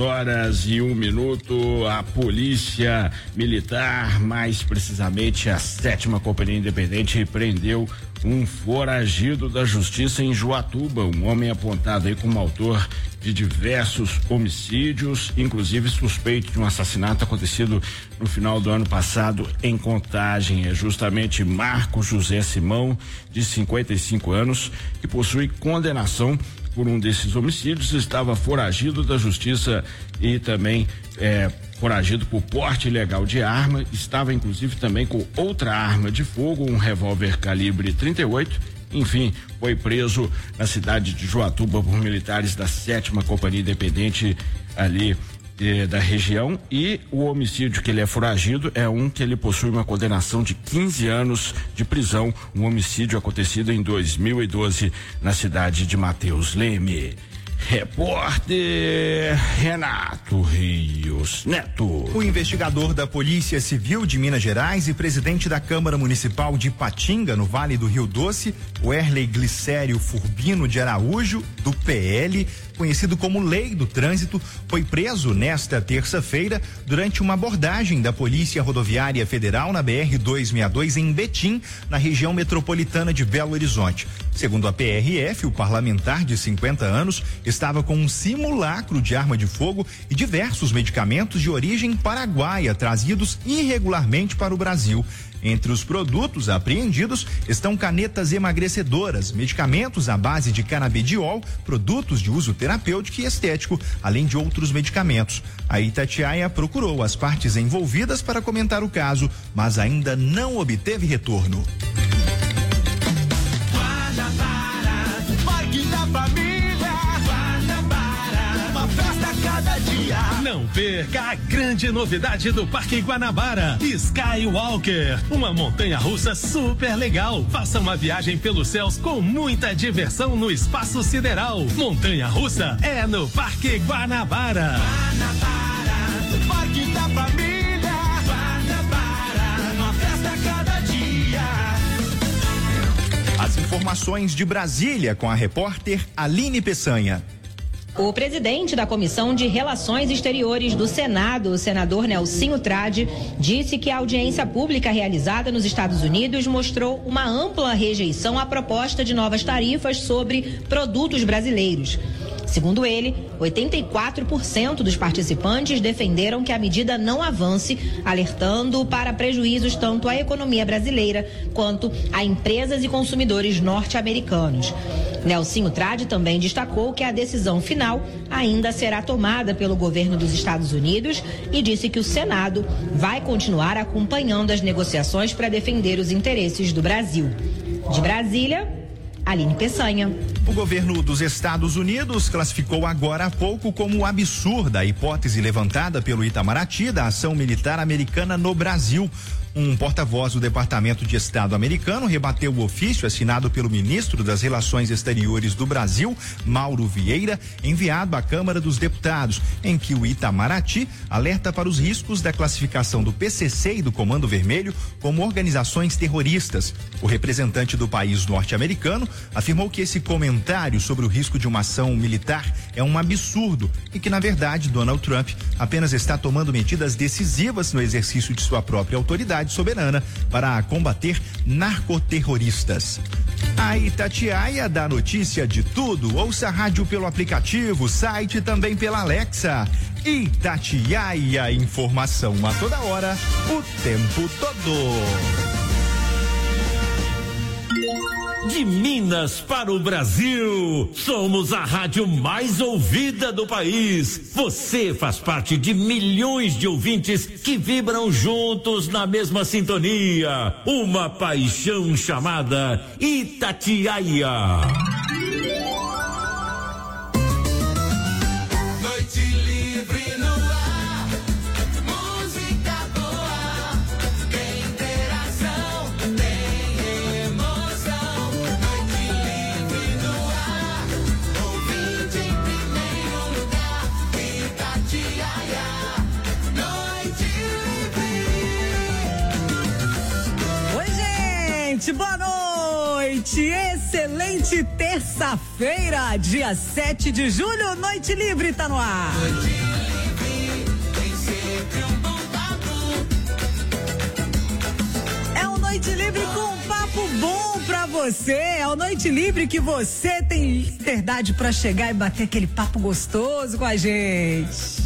10h01, a polícia militar, mais precisamente a 7ª Companhia Independente, prendeu um foragido da justiça em Joatuba, um homem apontado aí como autor de diversos homicídios, inclusive suspeito de um assassinato acontecido no final do ano passado em Contagem. É justamente Marco José Simão, de 55 anos, que possui condenação por um desses homicídios, estava foragido da justiça e também foragido por porte ilegal de arma, estava inclusive também com outra arma de fogo, um revólver calibre 38, enfim, foi preso na cidade de Joatuba por militares da 7ª Companhia Independente ali da região, e o homicídio que ele é foragido é um que ele possui uma condenação de 15 anos de prisão, um homicídio acontecido em 2012 na cidade de Mateus Leme. Repórter Renato Rios Neto. O investigador da Polícia Civil de Minas Gerais e presidente da Câmara Municipal de Ipatinga, no Vale do Rio Doce, o Erley Glicério Furbino de Araújo, do PL, conhecido como Lei do Trânsito, foi preso nesta terça-feira durante uma abordagem da Polícia Rodoviária Federal na BR-262 em Betim, na região metropolitana de Belo Horizonte. Segundo a PRF, o parlamentar de 50 anos estava com um simulacro de arma de fogo e diversos medicamentos de origem paraguaia trazidos irregularmente para o Brasil. Entre os produtos apreendidos estão canetas emagrecedoras, medicamentos à base de canabidiol, produtos de uso terapêutico e estético, além de outros medicamentos. A Itatiaia procurou as partes envolvidas para comentar o caso, mas ainda não obteve retorno. Guanabara, Parque da Família. Guanabara, uma festa a cada dia. Não perca a grande novidade do Parque Guanabara, Skywalker, uma montanha-russa super legal. Faça uma viagem pelos céus com muita diversão no espaço sideral. Montanha-russa é no Parque Guanabara. Guanabara, Parque da Família. Guanabara, uma festa a cada dia. As informações de Brasília com a repórter Aline Peçanha. O presidente da Comissão de Relações Exteriores do Senado, o senador Nelsinho Trade, disse que a audiência pública realizada nos Estados Unidos mostrou uma ampla rejeição à proposta de novas tarifas sobre produtos brasileiros. Segundo ele, 84% dos participantes defenderam que a medida não avance, alertando para prejuízos tanto à economia brasileira quanto a empresas e consumidores norte-americanos. Nelsinho Trade também destacou que a decisão final ainda será tomada pelo governo dos Estados Unidos e disse que o Senado vai continuar acompanhando as negociações para defender os interesses do Brasil. De Brasília, Aline Peçanha. O governo dos Estados Unidos classificou agora há pouco como absurda a hipótese levantada pelo Itamaraty da ação militar americana no Brasil. Um porta-voz do Departamento de Estado americano rebateu o ofício assinado pelo ministro das Relações Exteriores do Brasil, Mauro Vieira, enviado à Câmara dos Deputados, em que o Itamaraty alerta para os riscos da classificação do PCC e do Comando Vermelho como organizações terroristas. O representante do país norte-americano afirmou que esse comentário sobre o risco de uma ação militar é um absurdo e que, na verdade, Donald Trump apenas está tomando medidas decisivas no exercício de sua própria autoridade soberana para combater narcoterroristas. A Itatiaia dá notícia de tudo. Ouça a rádio pelo aplicativo, site também pela Alexa. Itatiaia, informação a toda hora, o tempo todo. De Minas para o Brasil, somos a rádio mais ouvida do país. Você faz parte de milhões de ouvintes que vibram juntos na mesma sintonia. Uma paixão chamada Itatiaia. Noite livre no ar, música boa, tem interação, tem emoção. Noite livre no ar, ouvinte em primeiro lugar, Itatiaia. Noite livre. Oi, gente, boa noite, excelente terça-feira, dia 7 de julho, Noite Livre tá no ar. Noite livre, tem sempre um bom papo. É um Noite Livre com um papo bom pra você, é o Noite Livre que você tem liberdade pra chegar e bater aquele papo gostoso com a gente.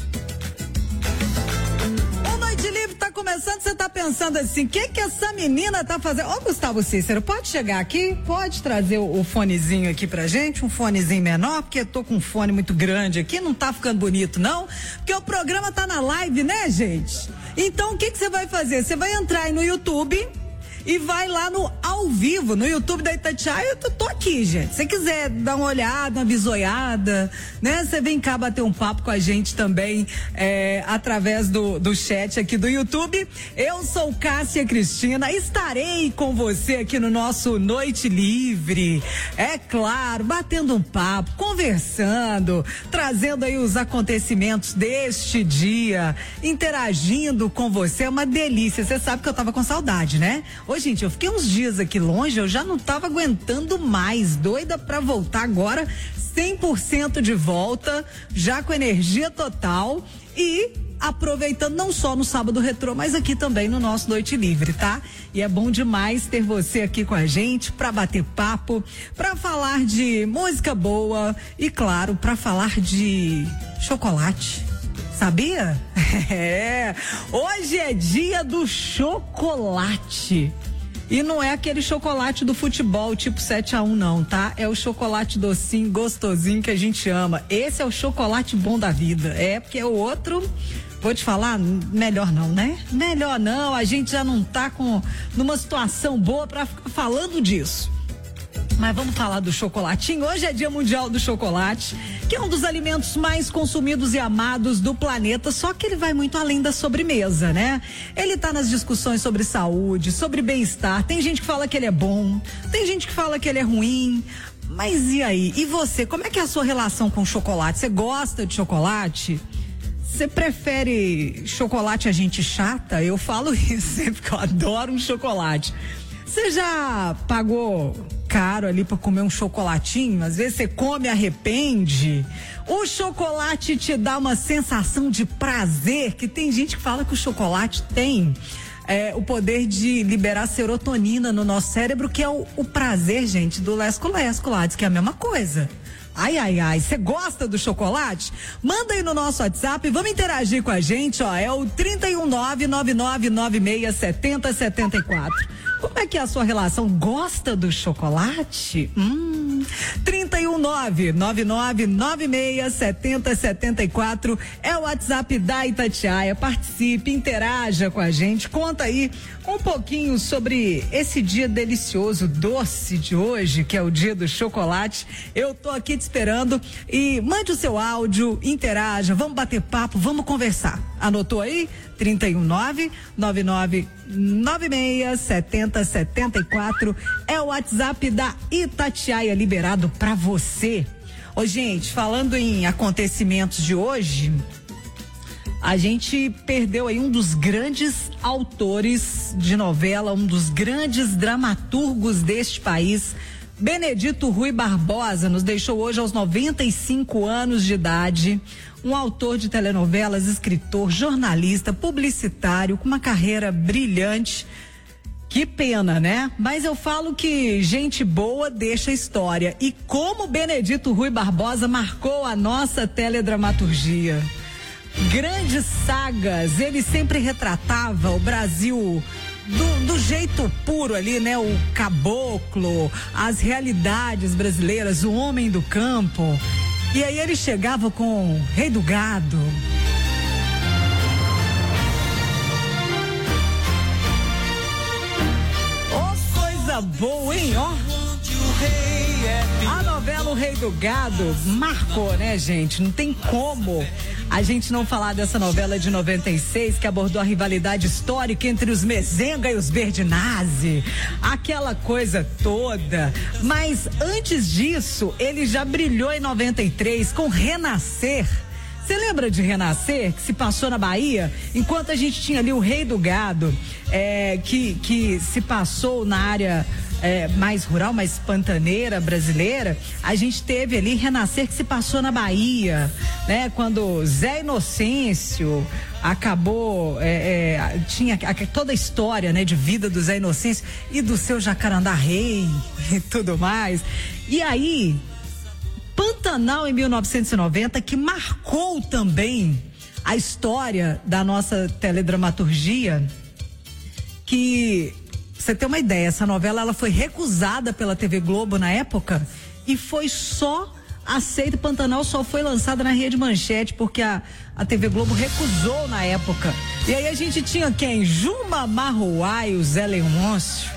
Começando, você tá pensando assim, o que essa menina tá fazendo? Ô, Gustavo Cícero, pode chegar aqui? Pode trazer o fonezinho aqui pra gente, um fonezinho menor, porque eu tô com um fone muito grande aqui, não tá ficando bonito não, porque o programa tá na live, né, gente? Então, o que você vai fazer? Você vai entrar aí no YouTube e vai lá no ao vivo, no YouTube da Itatiaia. Eu tô aqui, gente. Se quiser dar uma olhada, uma bisoiada, né? Você vem cá bater um papo com a gente também, através do chat aqui do YouTube. Eu sou Cássia Cristina, estarei com você aqui no nosso Noite Livre. É claro, batendo um papo, conversando, trazendo aí os acontecimentos deste dia, interagindo com você. É uma delícia. Você sabe que eu tava com saudade, né? Ô, gente, eu fiquei uns dias aqui longe, eu já não tava aguentando mais, doida pra voltar agora, 100% de volta, já com energia total e aproveitando não só no Sábado Retrô, mas aqui também no nosso Noite Livre, tá? E é bom demais ter você aqui com a gente pra bater papo, pra falar de música boa e, claro, pra falar de chocolate. Sabia? Hoje é dia do chocolate. E não é aquele chocolate do futebol tipo 7-1 não, tá? É o chocolate docinho, gostosinho que a gente ama. Esse é o chocolate bom da vida. É, porque o outro, vou te falar, melhor não, né? Melhor não, a gente já não tá numa situação boa pra ficar falando disso. Mas vamos falar do chocolatinho. Hoje é Dia Mundial do Chocolate, que é um dos alimentos mais consumidos e amados do planeta, só que ele vai muito além da sobremesa, né? Ele tá nas discussões sobre saúde, sobre bem-estar. Tem gente que fala que ele é bom, tem gente que fala que ele é ruim. Mas e aí? E você? Como é que é a sua relação com chocolate? Você gosta de chocolate? Você prefere chocolate a gente chata? Eu falo isso sempre, que eu adoro um chocolate. Você já pagou caro ali pra comer um chocolatinho? Às vezes você come e arrepende. O chocolate te dá uma sensação de prazer, que tem gente que fala que o chocolate tem o poder de liberar serotonina no nosso cérebro, que é o prazer, gente, do lesco-lesco lá, diz que é a mesma coisa. Ai, ai, ai, você gosta do chocolate? Manda aí no nosso WhatsApp, vamos interagir com a gente, ó, é o 31999967074. Como é que é a sua relação? Gosta do chocolate? 319-9996-7074 é o WhatsApp da Itatiaia. Participe, interaja com a gente, conta aí um pouquinho sobre esse dia delicioso, doce de hoje, que é o dia do chocolate. Eu tô aqui te esperando e mande o seu áudio, interaja, vamos bater papo, vamos conversar. Anotou aí? 319-9996-7074 é o WhatsApp da Itatiaia, liberado pra você. Ô, gente, falando em acontecimentos de hoje, a gente perdeu aí um dos grandes autores de novela, um dos grandes dramaturgos deste país. Benedito Rui Barbosa nos deixou hoje aos 95 anos de idade. Um autor de telenovelas, escritor, jornalista, publicitário, com uma carreira brilhante. Que pena, né? Mas eu falo que gente boa deixa história. E como Benedito Rui Barbosa marcou a nossa teledramaturgia. Grandes sagas, ele sempre retratava o Brasil do jeito puro ali, né? O caboclo, as realidades brasileiras, o homem do campo. E aí ele chegava com o Rei do Gado. Oh, coisa boa, hein? Ó. A novela O Rei do Gado marcou, né, gente? Não tem como a gente não falar dessa novela de 96 que abordou a rivalidade histórica entre os Mezenga e os Berdinazzi, aquela coisa toda. Mas antes disso, ele já brilhou em 93 com Renascer. Você lembra de Renascer, que se passou na Bahia? Enquanto a gente tinha ali o Rei do Gado, que se passou na área mais rural, mais pantaneira brasileira, a gente teve ali Renascer, que se passou na Bahia, né? Quando Zé Inocêncio acabou, tinha toda a história, né, de vida do Zé Inocêncio e do seu Jacarandá Rei e tudo mais. E aí, Pantanal em 1990, que marcou também a história da nossa teledramaturgia, que, pra você ter uma ideia, essa novela ela foi recusada pela TV Globo na época e foi só aceita. Pantanal só foi lançada na Rede Manchete porque a TV Globo recusou na época. E aí a gente tinha quem? Juma Marruá e o Zé Leôncio.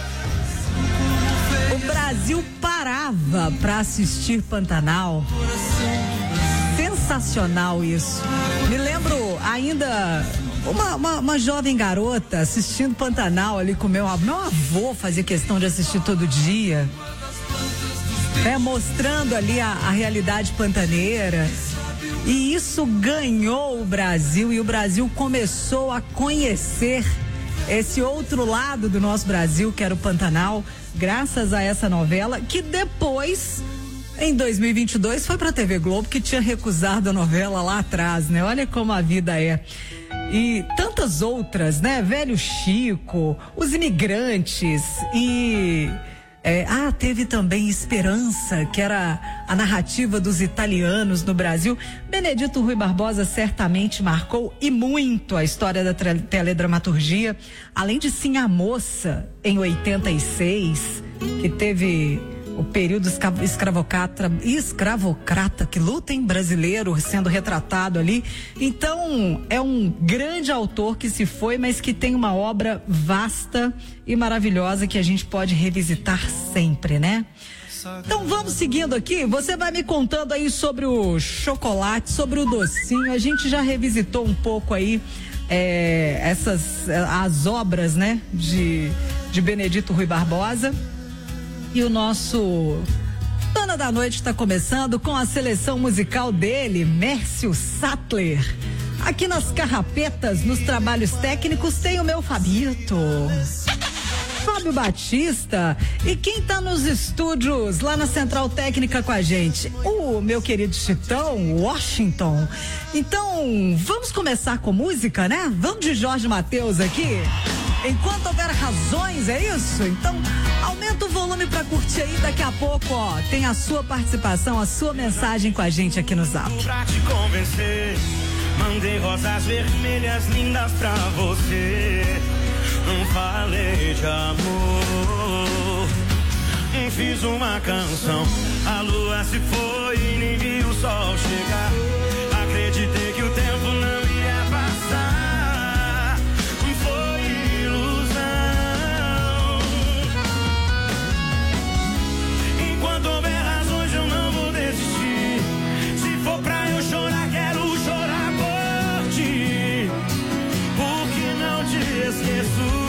O Brasil parava para assistir Pantanal. Sensacional isso. Me lembro ainda uma jovem garota assistindo Pantanal ali com meu avô fazia questão de assistir todo dia, né? Mostrando ali a realidade pantaneira. E isso ganhou o Brasil e o Brasil começou a conhecer esse outro lado do nosso Brasil, que era o Pantanal, graças a essa novela, que depois, em 2022, foi pra TV Globo, que tinha recusado a novela lá atrás, né? Olha como a vida é. E tantas outras, né? Velho Chico, Os Imigrantes e... teve também Esperança, que era a narrativa dos italianos no Brasil. Benedito Rui Barbosa certamente marcou e muito a história da teledramaturgia, além de Sim a Moça, em 86, que teve o período escravocrata, que luta em brasileiro sendo retratado ali. Então, é um grande autor que se foi, mas que tem uma obra vasta e maravilhosa que a gente pode revisitar sempre, né? Então vamos seguindo aqui, você vai me contando aí sobre o chocolate, sobre o docinho. A gente já revisitou um pouco aí as obras, né, de Benedito Rui Barbosa. E o nosso Dona da Noite está começando com a seleção musical dele, Mércio Sattler. Aqui nas carrapetas, nos trabalhos técnicos, tem o meu Fabito, Fábio Batista. E quem tá nos estúdios lá na Central Técnica com a gente? O meu querido Chitão, Washington. Então, vamos começar com música, né? Vamos de Jorge Mateus aqui? Enquanto houver razões, é isso? Então, aumenta o volume pra curtir aí. Daqui a pouco, ó, tem a sua participação, a sua mensagem com a gente aqui no Zap. Pra te convencer, mandei rosas vermelhas lindas pra você. Não falei de amor, Fiz uma canção, a lua se foi e nem vi o sol chegar. Acreditei que o tempo não ia passar, foi ilusão. Enquanto houver razões eu não vou desistir. Se for pra eu chorar, quero chorar por ti, porque não te esqueço.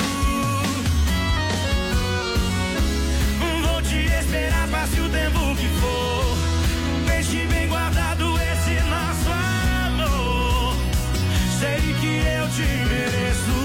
Esperar, passe o tempo que for, deixe bem guardado esse nosso amor. Sei que eu te mereço.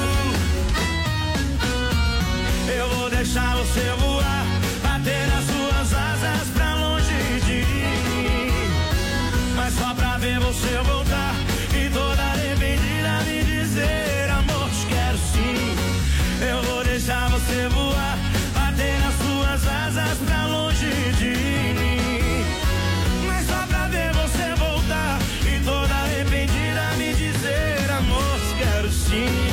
Eu vou deixar você voar, bater as suas asas pra longe de mim, mas só pra ver você voltar e toda arrependida me dizer: amor, te quero sim. Eu vou deixar você voar, bater as suas asas pra longe de mim, mas só pra ver você voltar e toda arrependida me dizer: amor, te quero sim.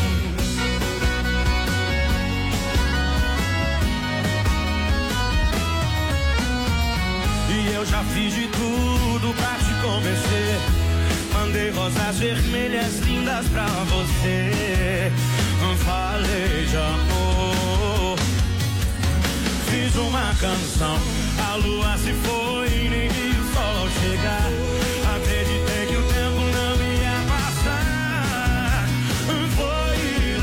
E eu já fiz de tudo pra te convencer, mandei rosas vermelhas lindas pra você, falei de amor. Fiz uma canção, a lua se foi e nem vi o sol chegar. Acreditei que o tempo não ia passar, foi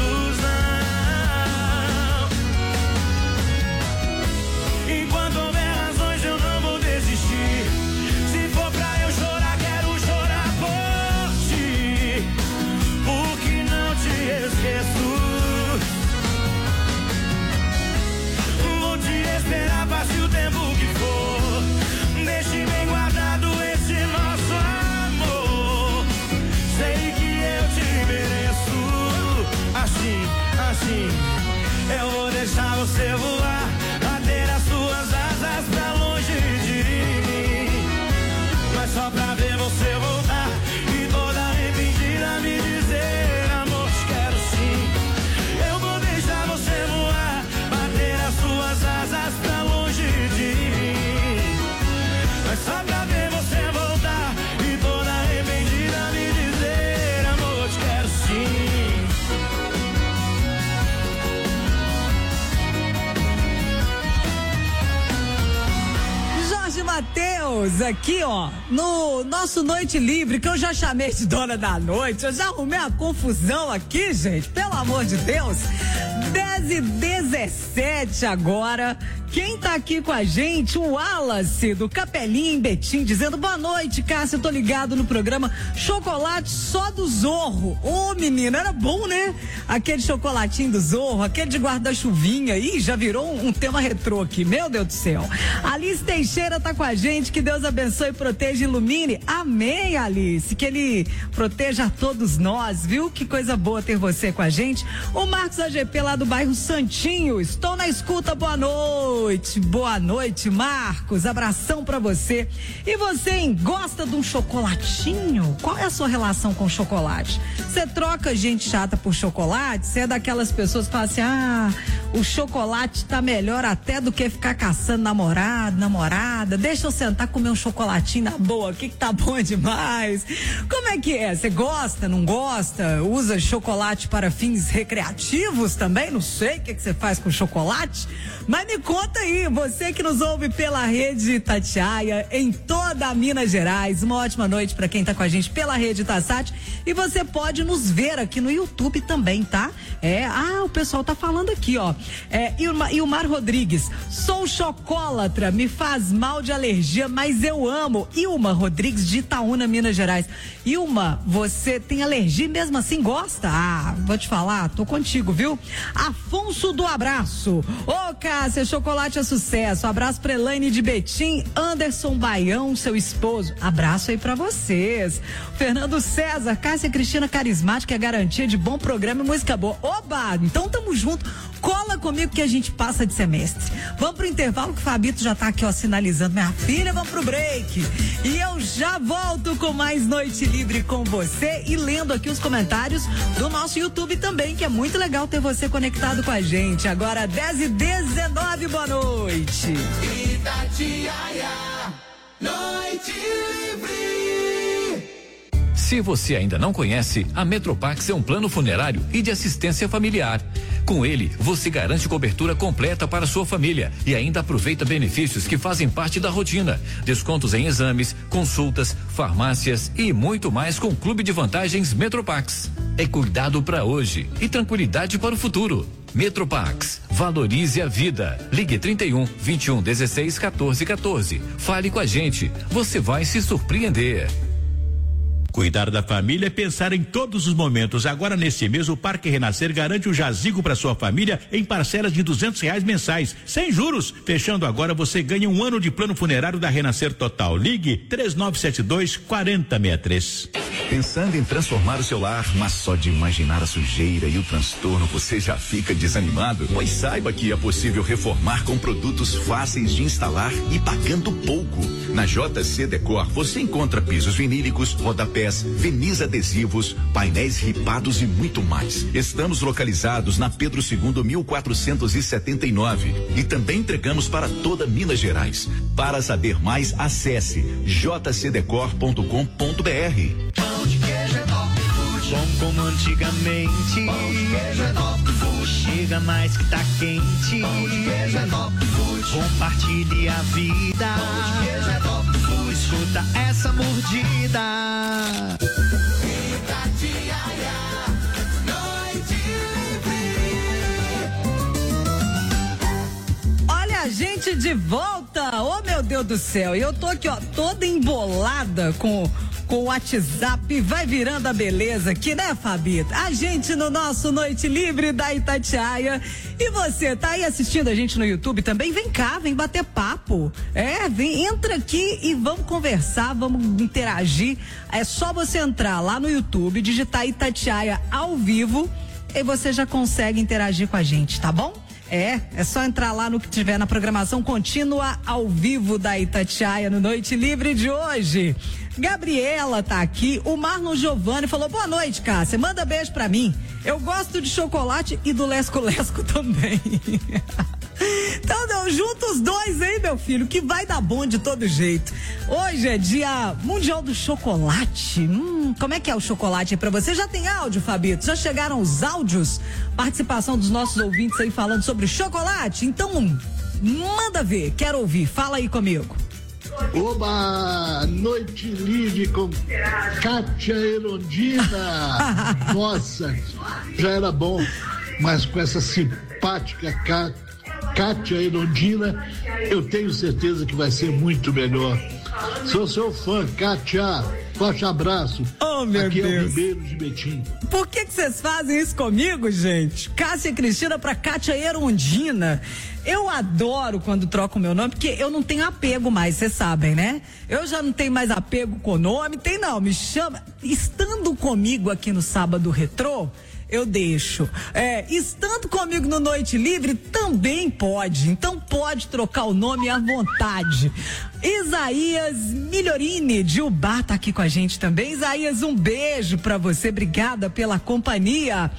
ilusão. Enquanto houver razões eu não vou desistir. Se for pra eu chorar, quero chorar por ti, porque não te esqueço. Esperar, passe o tempo que for, deixe bem guardado esse nosso amor. Sei que eu te mereço. Assim, assim, eu vou deixar você voar, bater as suas asas pra longe de mim, mas só pra ver você voltar e toda arrependida me dizer: amor, te quero sim. Eu vou deixar você voar, bater as suas asas pra longe de mim, mas só pra ver você voltar e toda arrependida me dizer: amor, te quero sim. Jorge Mateus, aqui ó, no nosso Noite Livre, que eu já chamei de dona da noite, eu já arrumei a confusão aqui, gente, pelo amor de Deus. 10h17 agora. Quem tá aqui com a gente? O Wallace do Capelinha em Betim, dizendo: boa noite, Cássia, tô ligado no programa Chocolate Só do Zorro. Ô, menino, era bom, né? Aquele chocolatinho do Zorro, aquele de guarda-chuvinha. Ih, já virou um tema retrô aqui, meu Deus do céu. Alice Teixeira tá com a gente, que Deus abençoe, proteja e ilumine. Amém, Alice, que ele proteja a todos nós, viu? Que coisa boa ter você com a gente. O Marcos AGP lá do bairro Santinho, estou na escuta, boa noite. Boa noite, Marcos, abração pra você. E você, hein, gosta de um chocolatinho? Qual é a sua relação com chocolate? Você troca gente chata por chocolate? Você é daquelas pessoas que falam assim: ah, o chocolate tá melhor até do que ficar caçando namorado, namorada, deixa eu sentar comer um chocolatinho na boa, que tá bom demais. Como é que é? Você gosta, não gosta? Usa chocolate para fins recreativos também? Não sei o que você faz com chocolate, mas me conta aí, você que nos ouve pela rede Itatiaia, em toda a Minas Gerais, uma ótima noite para quem tá com a gente pela rede Itassat, e você pode nos ver aqui no YouTube também, tá? O pessoal tá falando aqui, ó, Ilmar Rodrigues: sou chocólatra, me faz mal de alergia, mas eu amo. Ilma Rodrigues de Itaúna, Minas Gerais. Ilma, você tem alergia e mesmo assim gosta? Ah, vou te falar, tô contigo, viu? Afonso do Abraço: ô Cássia, chocolate é sucesso. Abraço pra Elaine de Betim, Anderson Baião, seu esposo. Abraço aí pra vocês. Fernando César: Cássia Cristina carismática, é garantia de bom programa e música boa. Oba, então tamo junto. Cola comigo que a gente passa de semestre. Vamos pro intervalo que o Fabito já tá aqui, ó, sinalizando. Minha filha, vamos pro break. E eu já volto com mais Noite Livre com você e lendo aqui os comentários do nosso YouTube também, que é muito legal ter você conectado com a gente. Agora 10h19, boa noite. Itatiaia, Noite Livre. Se você ainda não conhece, a Metropax é um plano funerário e de assistência familiar. Com ele, você garante cobertura completa para sua família e ainda aproveita benefícios que fazem parte da rotina. Descontos em exames, consultas, farmácias e muito mais com o Clube de Vantagens Metropax. É cuidado para hoje e tranquilidade para o futuro. Metropax, valorize a vida. Ligue 31 21 16 14 14. Fale com a gente, você vai se surpreender. Cuidar da família é pensar em todos os momentos. Agora, nesse mês, o Parque Renascer garante o jazigo para sua família em parcelas de R$200 mensais, sem juros. Fechando agora, você ganha 1 ano de plano funerário da Renascer Total. Ligue 3972-4063. Pensando em transformar o seu lar, mas só de imaginar a sujeira e o transtorno você já fica desanimado? Pois saiba que é possível reformar com produtos fáceis de instalar e pagando pouco. Na JC Decor você encontra pisos vinílicos, rodapés, verniz adesivos, painéis ripados e muito mais. Estamos localizados na Pedro II 1479 e também entregamos para toda Minas Gerais. Para saber mais, acesse jcdecor.com.br. Pão de queijo é Top Food. Bom como antigamente. Pão de queijo é Top Food. Chega mais que tá quente. Pão de queijo é Top Food. Compartilhe a vida. Pão de queijo é Top Food. Escuta essa mordida. Itatiaia, Noite Livre. Olha a gente de volta. Oh, meu Deus do céu. E eu tô aqui, ó, toda embolada com o WhatsApp, vai virando a beleza aqui, né, Fabito? A gente no nosso Noite Livre da Itatiaia. E você, tá aí assistindo a gente no YouTube também? Vem cá, vem bater papo. Entra aqui e vamos conversar, vamos interagir. É só você entrar lá no YouTube, digitar Itatiaia ao vivo e você já consegue interagir com a gente, tá bom? É só entrar lá no que tiver na programação contínua ao vivo da Itatiaia no Noite Livre de hoje. Gabriela tá aqui, o Marlon Giovanni falou: boa noite, Cássia, manda beijo pra mim. Eu gosto de chocolate e do lesco-lesco também. Então, junta os dois, hein, meu filho, que vai dar bom de todo jeito. Hoje é dia mundial do chocolate. Como é que é o chocolate aí pra você? Já tem áudio, Fabito? Já chegaram os áudios? Participação dos nossos ouvintes aí falando sobre chocolate? Então, manda ver, quero ouvir, fala aí comigo. Oba, Noite Livre com Kátia Erondina. Nossa, já era bom, mas com essa simpática Kátia Erondina, eu tenho certeza que vai ser muito melhor. Sou seu fã, Kátia. Forte abraço. Oh, meu Aqui Deus. É o Ribeiro de Betim. Por que vocês fazem isso comigo, gente? Cássia Cristina pra Kátia Erondina. Eu adoro quando troco o meu nome, porque eu não tenho apego mais, vocês sabem, né? Eu já não tenho mais apego com o nome, me chama. Estando comigo aqui no Sábado Retrô, eu deixo. Estando comigo no Noite Livre, também pode. Então pode trocar o nome à vontade. Isaías Milhorini de Ubá tá aqui com a gente também. Isaías, um beijo pra você, obrigada pela companhia.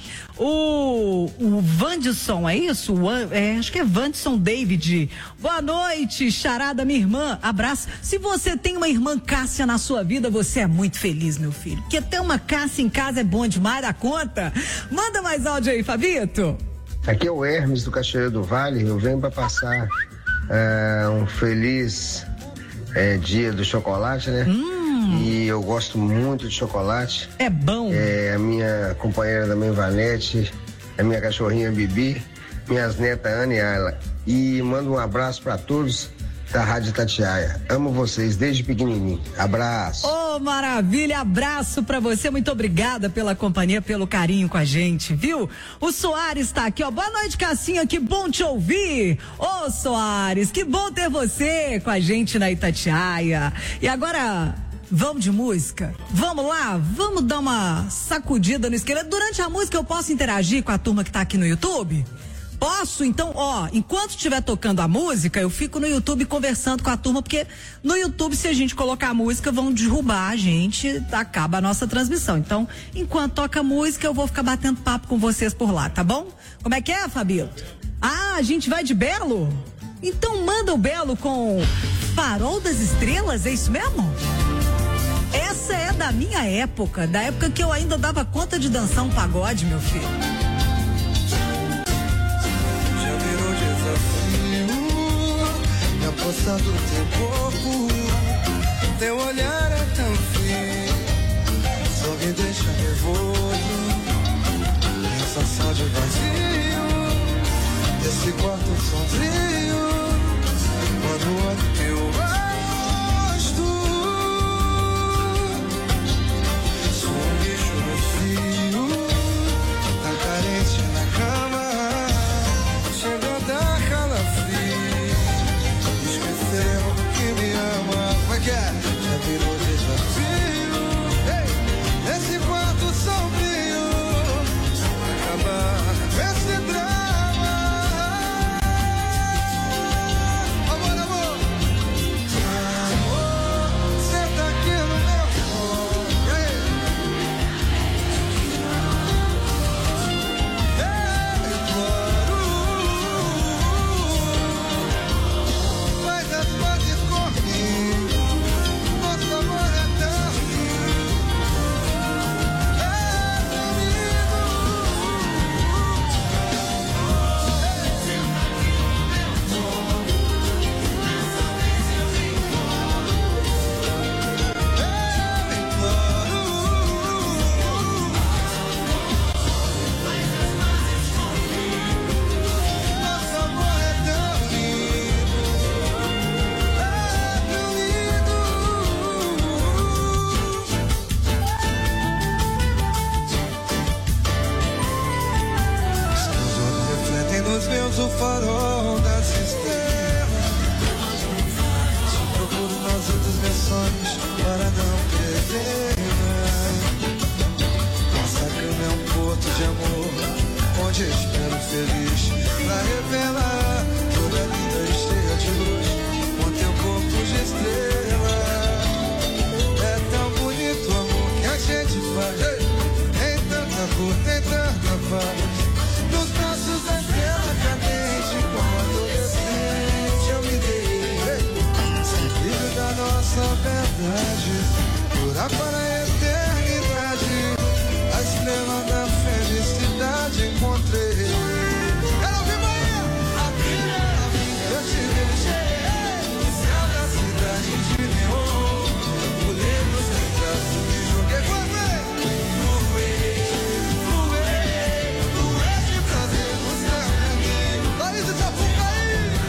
O Vandisson, é isso? Acho que é Vandisson David. Boa noite, charada, minha irmã, abraço. Se você tem uma irmã Cássia na sua vida, você é muito feliz, meu filho, porque ter uma Cássia em casa é bom demais da conta. Manda mais áudio aí, Fabito. Aqui é o Hermes do Cachoeiro do Vale. Eu venho para passar um feliz dia do chocolate, né? E eu gosto muito de chocolate. É bom. A minha companheira também, Vanete, a minha cachorrinha Bibi, minhas netas Ana e Ayla. E mando um abraço para todos da Rádio Itatiaia. Amo vocês desde pequenininho. Abraço. Maravilha, abraço pra você, muito obrigada pela companhia, pelo carinho com a gente, viu? O Soares tá aqui, ó, boa noite, Cassinha, que bom te ouvir. Soares, que bom ter você com a gente na Itatiaia. E agora, vamos de música? Vamos lá, vamos dar uma sacudida no esqueleto. Durante a música eu posso interagir com a turma que tá aqui no YouTube? Posso? Então, enquanto estiver tocando a música, eu fico no YouTube conversando com a turma, porque no YouTube, se a gente colocar a música, vão derrubar a gente, acaba a nossa transmissão. Então, enquanto toca a música, eu vou ficar batendo papo com vocês por lá, tá bom? Como é que é, Fabito? A gente vai de Belo? Então manda o Belo com Farol das Estrelas, é isso mesmo? Essa é da minha época, da época que eu ainda dava conta de dançar um pagode, meu filho. Já virou desafio, me apossando do teu corpo, teu olhar é tão frio, só me deixa nervoso, sensação de vazio, esse quarto sombrio, quando olho teu